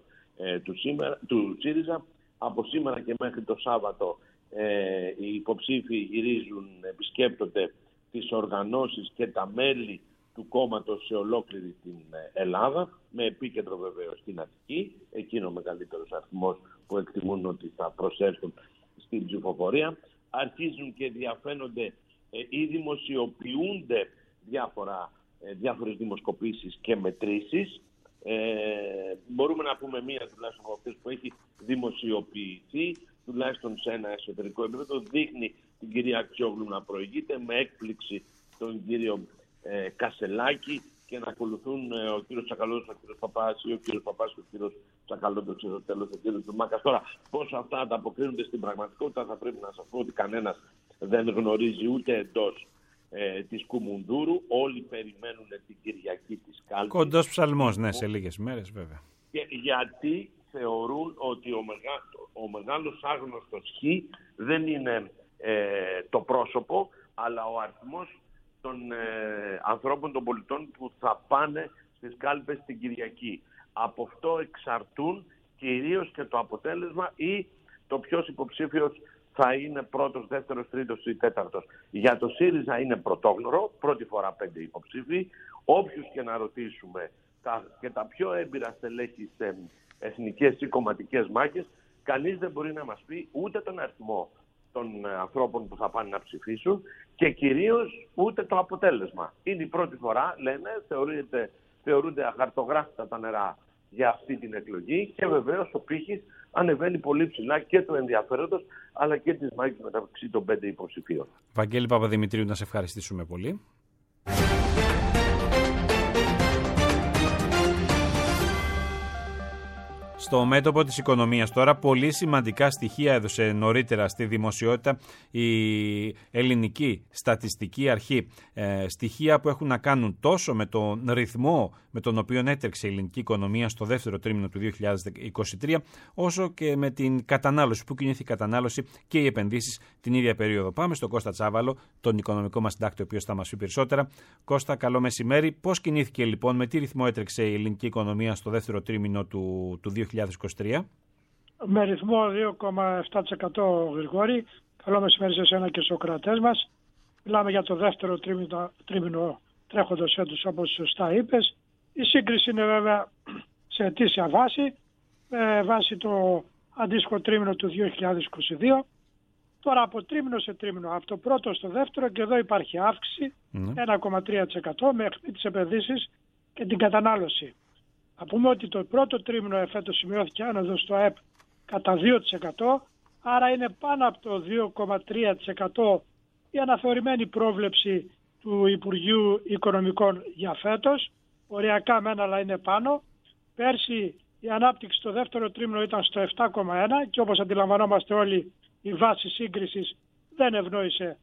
του ΣΥΡΙΖΑ. Από σήμερα και μέχρι το Σάββατο οι υποψήφοι γυρίζουν, επισκέπτονται τις οργανώσεις και τα μέλη του κόμματος σε ολόκληρη την Ελλάδα, με επίκεντρο βεβαίως στην Αττική. Εκεί είναι ο μεγαλύτερος αριθμός που εκτιμούν ότι θα προσέλθουν στην ψηφοφορία. Αρχίζουν και διαφαίνονται ή δημοσιοποιούνται διάφορες δημοσκοπήσεις και μετρήσεις. Μπορούμε να πούμε μία τουλάχιστον από αυτές που έχει δημοσιοποιηθεί, τουλάχιστον σε ένα εσωτερικό επίπεδο, δείχνει την κυρία Αξιόγλου να προηγείται, με έκπληξη τον κύριο Κασελάκη, και να ακολουθούν ο κύριος Τσακαλώτος, ο κύριος Παπάς, ή ο κύριος Παπάς και ο κύριος Τσακαλώτος, και στο τέλος ο κύριος Τζουμάκας. Τώρα, πώς αυτά ανταποκρίνονται στην πραγματικότητα, θα πρέπει να σας πω ότι κανένας δεν γνωρίζει, ούτε εντός της Κουμουνδούρου. Όλοι περιμένουν την Κυριακή της κάλπης. Κοντός ψαλμός, ναι, σε λίγες μέρες βέβαια. Και γιατί θεωρούν ότι ο μεγάλος άγνωστος Χ δεν είναι το πρόσωπο, αλλά ο αριθμός των ανθρώπων, των πολιτών που θα πάνε στις κάλπες την Κυριακή. Από αυτό εξαρτούν κυρίως και το αποτέλεσμα ή το ποιος υποψήφιος θα είναι πρώτος, δεύτερος, τρίτος ή τέταρτος. Για το ΣΥΡΙΖΑ είναι πρωτόγνωρο, πρώτη φορά 5 υποψήφοι. Όποιους και να ρωτήσουμε, και τα πιο έμπειρα στελέχη σε εθνικές ή κομματικές μάχες, κανείς δεν μπορεί να μας πει ούτε τον αριθμό των ανθρώπων που θα πάνε να ψηφίσουν και κυρίως ούτε το αποτέλεσμα. Είναι η πρώτη φορά, λένε, θεωρούνται αχαρτογράφητα τα νερά για αυτή την εκλογή, και βεβαίως ο πύχης ανεβαίνει πολύ ψηλά και του ενδιαφέροντος αλλά και της μάχης μεταξύ των 5 υποψηφίων. Βαγγέλη Παπαδημητρίου, να σε ευχαριστήσουμε πολύ. Στο μέτωπο της οικονομίας τώρα, πολύ σημαντικά στοιχεία έδωσε νωρίτερα στη δημοσιότητα η Ελληνική Στατιστική Αρχή. Στοιχεία που έχουν να κάνουν τόσο με τον ρυθμό με τον οποίο έτρεξε η ελληνική οικονομία στο δεύτερο τρίμηνο του 2023, όσο και με την κατανάλωση, που κινήθηκε η κατανάλωση και οι επενδύσεις την ίδια περίοδο. Πάμε στον Κώστα Τσάβαλο, τον οικονομικό μας συντάκτη, ο οποίος θα μας πει περισσότερα. Κώστα, καλό μεσημέρι. Πώς κινήθηκε λοιπόν, με τι ρυθμό έτρεξε η ελληνική οικονομία στο δεύτερο τρίμηνο του 2023? Με ρυθμό 2,7% Γρηγόρη. Καλό μεσημέρι σε εσένα και στους κρατές μας. Μιλάμε για το δεύτερο τρίμηνο τρέχοντος έτους, όπως σωστά είπες. Η σύγκριση είναι βέβαια σε αιτήσια βάση, με βάση το αντίστοιχο τρίμηνο του 2022. Τώρα από τρίμηνο σε τρίμηνο, από το πρώτο στο δεύτερο, και εδώ υπάρχει αύξηση 1,3% με τις επενδύσεις και την κατανάλωση. Θα πούμε ότι το πρώτο τρίμηνο εφέτος σημειώθηκε άνοδος στο ΑΕΠ κατά 2%, άρα είναι πάνω από το 2,3% η αναθεωρημένη πρόβλεψη του Υπουργείου Οικονομικών για φέτος. Οριακά μένα, αλλά είναι πάνω. Πέρσι η ανάπτυξη στο δεύτερο τρίμηνο ήταν στο 7,1% και όπως αντιλαμβανόμαστε όλοι, η βάση σύγκρισης δεν ευνόησε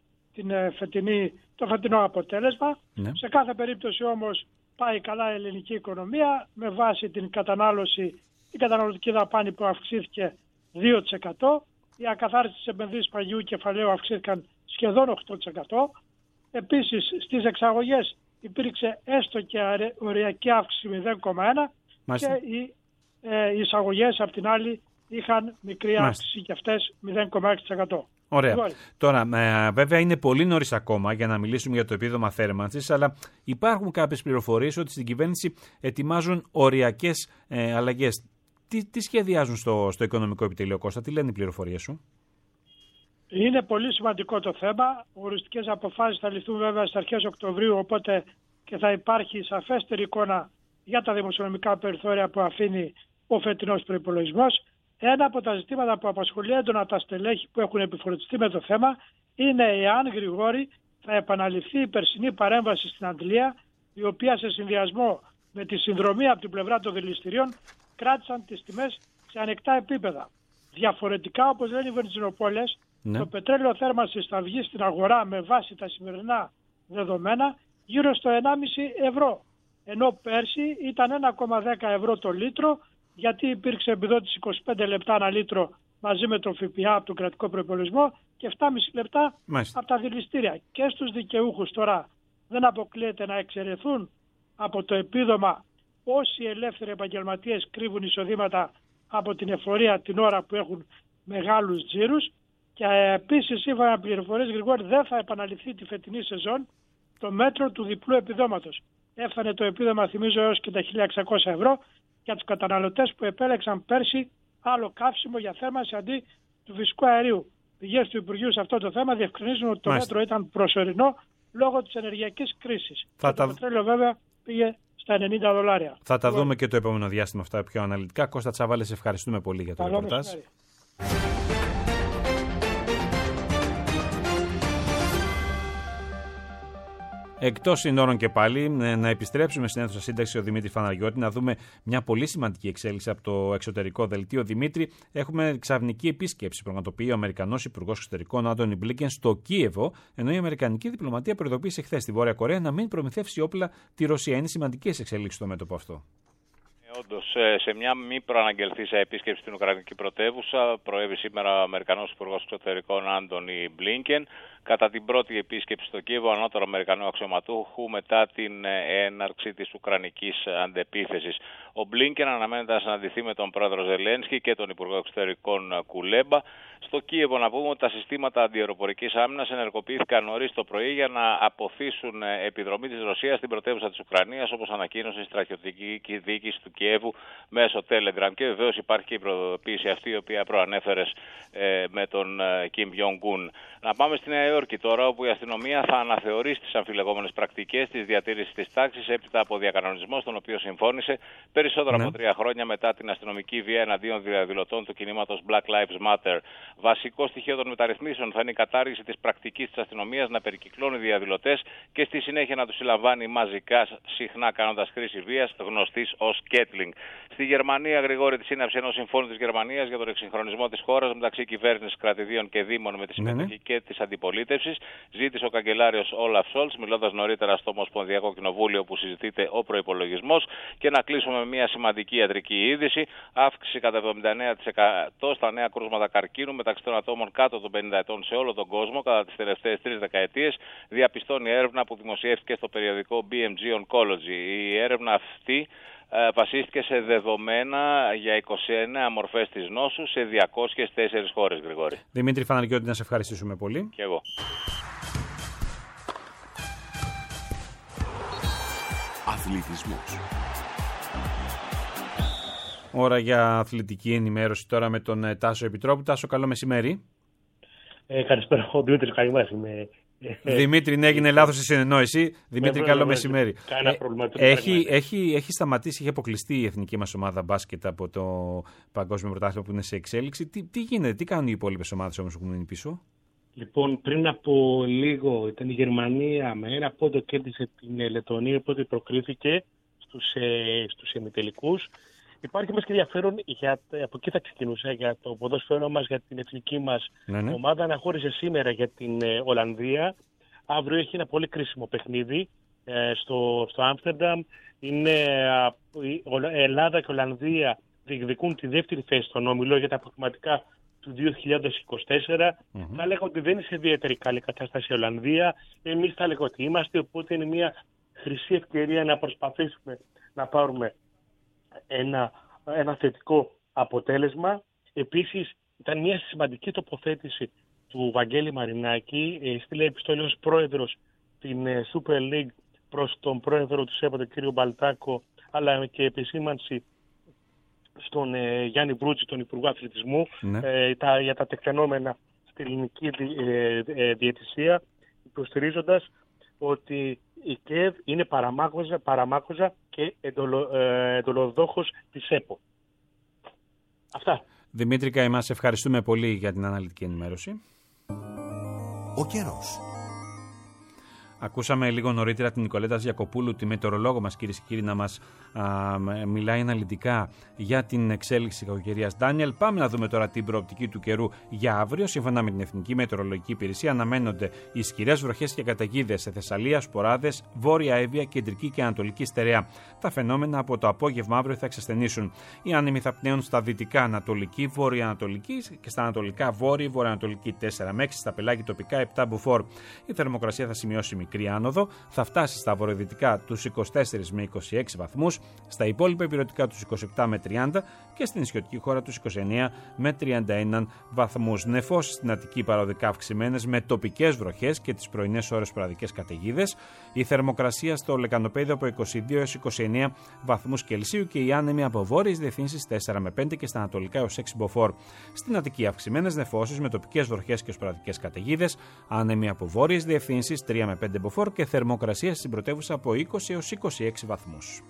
το φετινό αποτέλεσμα. Σε κάθε περίπτωση όμως πάει καλά η ελληνική οικονομία, με βάση την κατανάλωση, η καταναλωτική δαπάνη που αυξήθηκε 2%, οι ακαθάριστες επενδύσεις παγιού κεφαλαίου αυξήθηκαν σχεδόν 8%. Επίσης στις εξαγωγές υπήρξε έστω και οριακή αύξηση 0,1% και οι εισαγωγές απ' την άλλη είχαν μικρή αύξηση και αυτές 0,6%. Ωραία. Τώρα, βέβαια είναι πολύ νωρίς ακόμα για να μιλήσουμε για το επίδομα θέρμανσης, αλλά υπάρχουν κάποιες πληροφορίες ότι στην κυβέρνηση ετοιμάζουν οριακές αλλαγές. Τι σχεδιάζουν στο Οικονομικό Επιτελείο, Κώστα, τι λένε οι πληροφορίες σου? Είναι πολύ σημαντικό το θέμα. Οριστικές αποφάσεις θα ληφθούν βέβαια στις αρχές Οκτωβρίου, οπότε και θα υπάρχει σαφέστερη εικόνα για τα δημοσιονομικά περιθώρια που αφήνει ο φετινός προϋπολογισμός. Ένα από τα ζητήματα που απασχολεί έντονα τα στελέχη που έχουν επιφορτιστεί με το θέμα είναι εάν, Γρηγόρη, θα επαναληφθεί η περσινή παρέμβαση στην Αντλία, η οποία σε συνδυασμό με τη συνδρομή από την πλευρά των δηληστηρίων κράτησαν τις τιμές σε ανεκτά επίπεδα. Διαφορετικά, όπως λένε οι βενζινοπόλες, το πετρέλαιο θέρμανσης θα βγει στην αγορά με βάση τα σημερινά δεδομένα γύρω στο 1,5 ευρώ. Ενώ πέρσι ήταν 1,10 ευρώ το λίτρο, γιατί υπήρξε επιδότηση 25 λεπτά ένα λίτρο μαζί με το ΦΠΑ από τον κρατικό προϋπολογισμό, και 7,5 λεπτά από τα δηληστήρια. Και στους δικαιούχους τώρα δεν αποκλείεται να εξαιρεθούν από το επίδομα όσοι ελεύθεροι επαγγελματίες κρύβουν εισοδήματα από την εφορία την ώρα που έχουν μεγάλους τζίρους. Και επίσης, σύμφωνα με πληροφορίες, Γρηγόρη, δεν θα επαναληφθεί τη φετινή σεζόν το μέτρο του διπλού επιδόματος. Έφτανε το επίδομα, θυμίζω, έως και τα 1.600 ευρώ για τους καταναλωτές που επέλεξαν πέρσι άλλο καύσιμο για θέρμανση αντί του φυσικού αερίου. Πηγές του Υπουργείου σε αυτό το θέμα διευκρινίζουν ότι το μέτρο ήταν προσωρινό λόγω της ενεργειακής κρίσης. Το πετρέλαιο βέβαια πήγε στα $90. Θα τα δούμε και το επόμενο διάστημα αυτά πιο αναλυτικά. Κώστα Τσαβάλε, σε ευχαριστούμε πολύ για το ρεπορτάζ. Εκτός συνόρων και πάλι, να επιστρέψουμε στην αίθουσα σύνταξη ο Δημήτρη Φαναριώτη, να δούμε μια πολύ σημαντική εξέλιξη από το εξωτερικό δελτίο. Δημήτρη, έχουμε ξαφνική επίσκεψη. Πραγματοποιεί ο Αμερικανός Υπουργός Εξωτερικών Άντονι Μπλίνκεν στο Κίεβο, ενώ η Αμερικανική διπλωματία προειδοποίησε χθες στη Βόρεια Κορέα να μην προμηθεύσει όπλα τη Ρωσία. Είναι σημαντικές εξελίξεις στο μέτωπο αυτό. Όντως, σε μια μη προαναγγελθήσα επίσκεψη στην Ουκρανική πρωτεύουσα, προέβη σήμερα ο Αμερικανός Υπουργός Εξωτερικών Άντονι Μπλίνκεν. Κατά την πρώτη επίσκεψη στο Κίεβο, ανώτερο Αμερικανού αξιωματούχου μετά την έναρξη της Ουκρανικής αντεπίθεσης. Ο Μπλίνκεν αναμένεται να συναντηθεί με τον πρόεδρο Ζελένσκι και τον Υπουργό Εξωτερικών Κουλέμπα. Στο Κίεβο, να πούμε ότι τα συστήματα αντιαεροπορικής άμυνας ενεργοποιήθηκαν νωρίς το πρωί για να αποθήσουν επιδρομή της Ρωσίας στην πρωτεύουσα της Ουκρανίας, όπως ανακοίνωσε η στρατιωτική διοίκηση του Κιέβου μέσω Telegram. Και βεβαίως υπάρχει και η προειδοποίηση αυτή, η οποία προανέφερες με τον Κιμ Γιονγκ-ουν. Να πάμε στη Νέα Υόρκη τώρα, όπου η αστυνομία θα αναθεωρήσει τις αμφιλεγόμενες πρακτικές της διατήρησης της τάξης έπειτα από διακανονισμό, στον οποίο συμφώνησε περισσότερα από 3 χρόνια μετά την αστυνομική βία εναντίον διαδηλωτών του κινήματος Black Lives Matter. Βασικό στοιχείο των μεταρρυθμίσεων θα είναι η κατάργηση της πρακτικής της αστυνομίας να περικυκλώνει διαδηλωτές και στη συνέχεια να τους συλλαμβάνει μαζικά, συχνά κάνοντας χρήση βίας, γνωστής ως Kettling. Στη Γερμανία, Γρηγόρη, τη σύναψη ενός συμφώνου της Γερμανίας για τον εξυγχρονισμό της χώρας μεταξύ κυβέρνησης, κρατηδίων και δήμων με τη συμμετοχή και της αντιπολίτευσης, ζήτησε ο καγκελάριος Όλαφ Σόλτς, μιλώντας νωρίτερα στο Ομοσπονδιακό Κοινοβούλιο που συζητείται ο προϋπολογισμός. Και να κλείσουμε με μια σημαντική ιατρική είδηση. Αύξηση κατά 79% στα νέα κρούσματα καρκίνου μεταξύ των ατόμων κάτω των 50 ετών σε όλο τον κόσμο κατά τις τελευταίες 3 δεκαετίες, διαπιστώνει έρευνα που δημοσιεύτηκε στο περιοδικό BMG Oncology. Η έρευνα αυτή βασίστηκε σε δεδομένα για 29 μορφές της νόσου σε 204 χώρες, Γρηγόρη. Δημήτρη Φαναριώτη, να σε ευχαριστήσουμε πολύ. Και εγώ. Αθλητισμός. Ώρα για αθλητική ενημέρωση τώρα με τον Τάσο Επιτρόπου. Τάσο, καλό μεσημέρι. Καλησπέρα, ο Δημήτρης Καϊμάς είμαι. Δημήτρη, ναι, έγινε λάθος η συνεννόηση. Δημήτρη, καλό μεσημέρι. Έχει σταματήσει, έχει αποκλειστεί η εθνική μας ομάδα μπάσκετ από το παγκόσμιο πρωτάθλημα που είναι σε εξέλιξη. Τι γίνεται, τι κάνουν οι υπόλοιπες ομάδες όμως που έχουν μείνει πίσω? Λοιπόν, πριν από λίγο ήταν η Γερμανία με 1 πόντο κέρδισε την Λετωνία, οπότε προκρίθηκε στους ημιτελικούς. Υπάρχει όμως και ενδιαφέρον, από εκεί θα ξεκινούσα, για το ποδόσφαιρο μας, για την εθνική μας ομάδα. Αναχώρησε σήμερα για την Ολλανδία. Αύριο έχει ένα πολύ κρίσιμο παιχνίδι στο Άμστερνταμ. Ελλάδα και Ολλανδία διεκδικούν τη δεύτερη θέση στον όμιλο για τα αποκλειστικά του 2024. Θα λέγω ότι δεν είναι σε ιδιαίτερη καλή κατάσταση η Ολλανδία. Εμείς θα λέγω ότι είμαστε, οπότε είναι μια χρυσή ευκαιρία να προσπαθήσουμε να πάρουμε ένα θετικό αποτέλεσμα. Επίσης, ήταν μια σημαντική τοποθέτηση του Βαγγέλη Μαρινάκη. Στείλε επιστολή ως πρόεδρος την Super League προς τον πρόεδρο του ΣΕΠΑ, τον κύριο Μπαλτάκο, αλλά και επισήμανση στον Γιάννη Βρούτση, τον Υπουργό Αθλητισμού, για τα τεκτενόμενα στη ελληνική διαιτησία, υποστηρίζοντας ότι η ΚΕΔ είναι παραμάκωζα και εντολοδόχος της ΕΠΟ. Αυτά. Δημήτρη Καϊμά, σε ευχαριστούμε πολύ για την αναλυτική ενημέρωση. Ο καιρός. Ακούσαμε λίγο νωρίτερα την Νικολέτα Γιακοπούλου, τη μετεωρολόγο μας, κυρίες και κύριοι, να μας μιλάει αναλυτικά για την εξέλιξη της κακοκαιρίας Ντάνιελ. Πάμε να δούμε τώρα την προοπτική του καιρού για αύριο. Σύμφωνα με την Εθνική Μετεωρολογική Υπηρεσία, αναμένονται ισχυρές βροχές και καταιγίδες σε Θεσσαλία, Σποράδες, Βόρεια Εύβοια, Κεντρική και Ανατολική Στερεά. Τα φαινόμενα από το απόγευμα αύριο θα εξασθενήσουν. Οι άνεμοι θα πνέουν στα δυτικά ανατολική, βόρεια-ανατολική και στα ανατολικά βόρεια, βορειοανατολική 4 με 6, στα πελάγη τοπικά 7 μποφόρ. Η θερμοκρασία θα σημειώσει μικρή άνοδο, θα φτάσει στα βορειοδυτικά τους 24 με 26 βαθμούς, στα υπόλοιπα υπηρετικά τους 27 με 30 και στην νησιωτική χώρα τους 29 με 31 βαθμούς. Νεφώσεις στην Αττική παροδικά αυξημένες με τοπικές βροχές και τις πρωινές ώρες σποραδικές καταιγίδες. Η θερμοκρασία στο Λεκανοπέδιο από 22 έως 29 βαθμούς Κελσίου και οι άνεμοι από βόρειες διευθύνσεις 4 με 5 και στα ανατολικά έως 6 μποφόρ. Στην Αττική αυξημένες νεφώσεις με τοπικές βροχές και σποραδικές καταιγίδες, άνεμοι από βόρειες διευθύνσεις 3 με 5 μποφόρ και θερμοκρασία στην πρωτεύουσα από 20 έως 26 βαθμούς.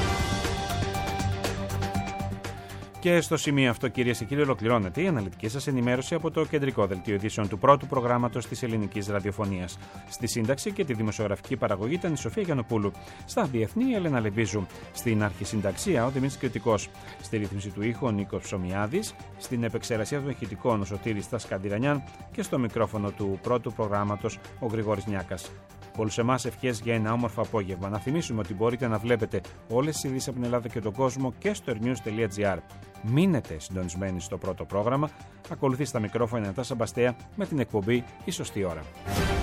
Και στο σημείο αυτό, κυρίες και κύριοι, ολοκληρώνεται η αναλυτική σας ενημέρωση από το κεντρικό δελτίο ειδήσεων του πρώτου προγράμματος της ελληνικής ραδιοφωνίας. Στη σύνταξη και τη δημοσιογραφική παραγωγή ήταν η Σοφία Γιαννοπούλου. Στα διεθνή, η Έλενα Λεβίζου. Στην αρχισυνταξία, ο Δημήτρης Κρητικός. Στη ρύθμιση του ήχου, ο Νίκος Ψωμιάδης. Στην επεξεργασία των ηχητικών, ο Σωτήρης Στασκαντηρανιάν. Και στο μικρόφωνο του πρώτου προγράμματος, ο Γρηγόρης Νιάκας. Όλους εμάς ευχές για ένα όμορφο απόγευμα. Να θυμίσουμε ότι μπορείτε να βλέπετε όλες τις ειδήσεις από την Ελλάδα και τον κόσμο και στο ernews.gr. Μείνετε συντονισμένοι στο πρώτο πρόγραμμα. Ακολουθεί στα μικρόφωνα η Νατάσα Μπαστέα με την εκπομπή «Η Σωστή Ώρα».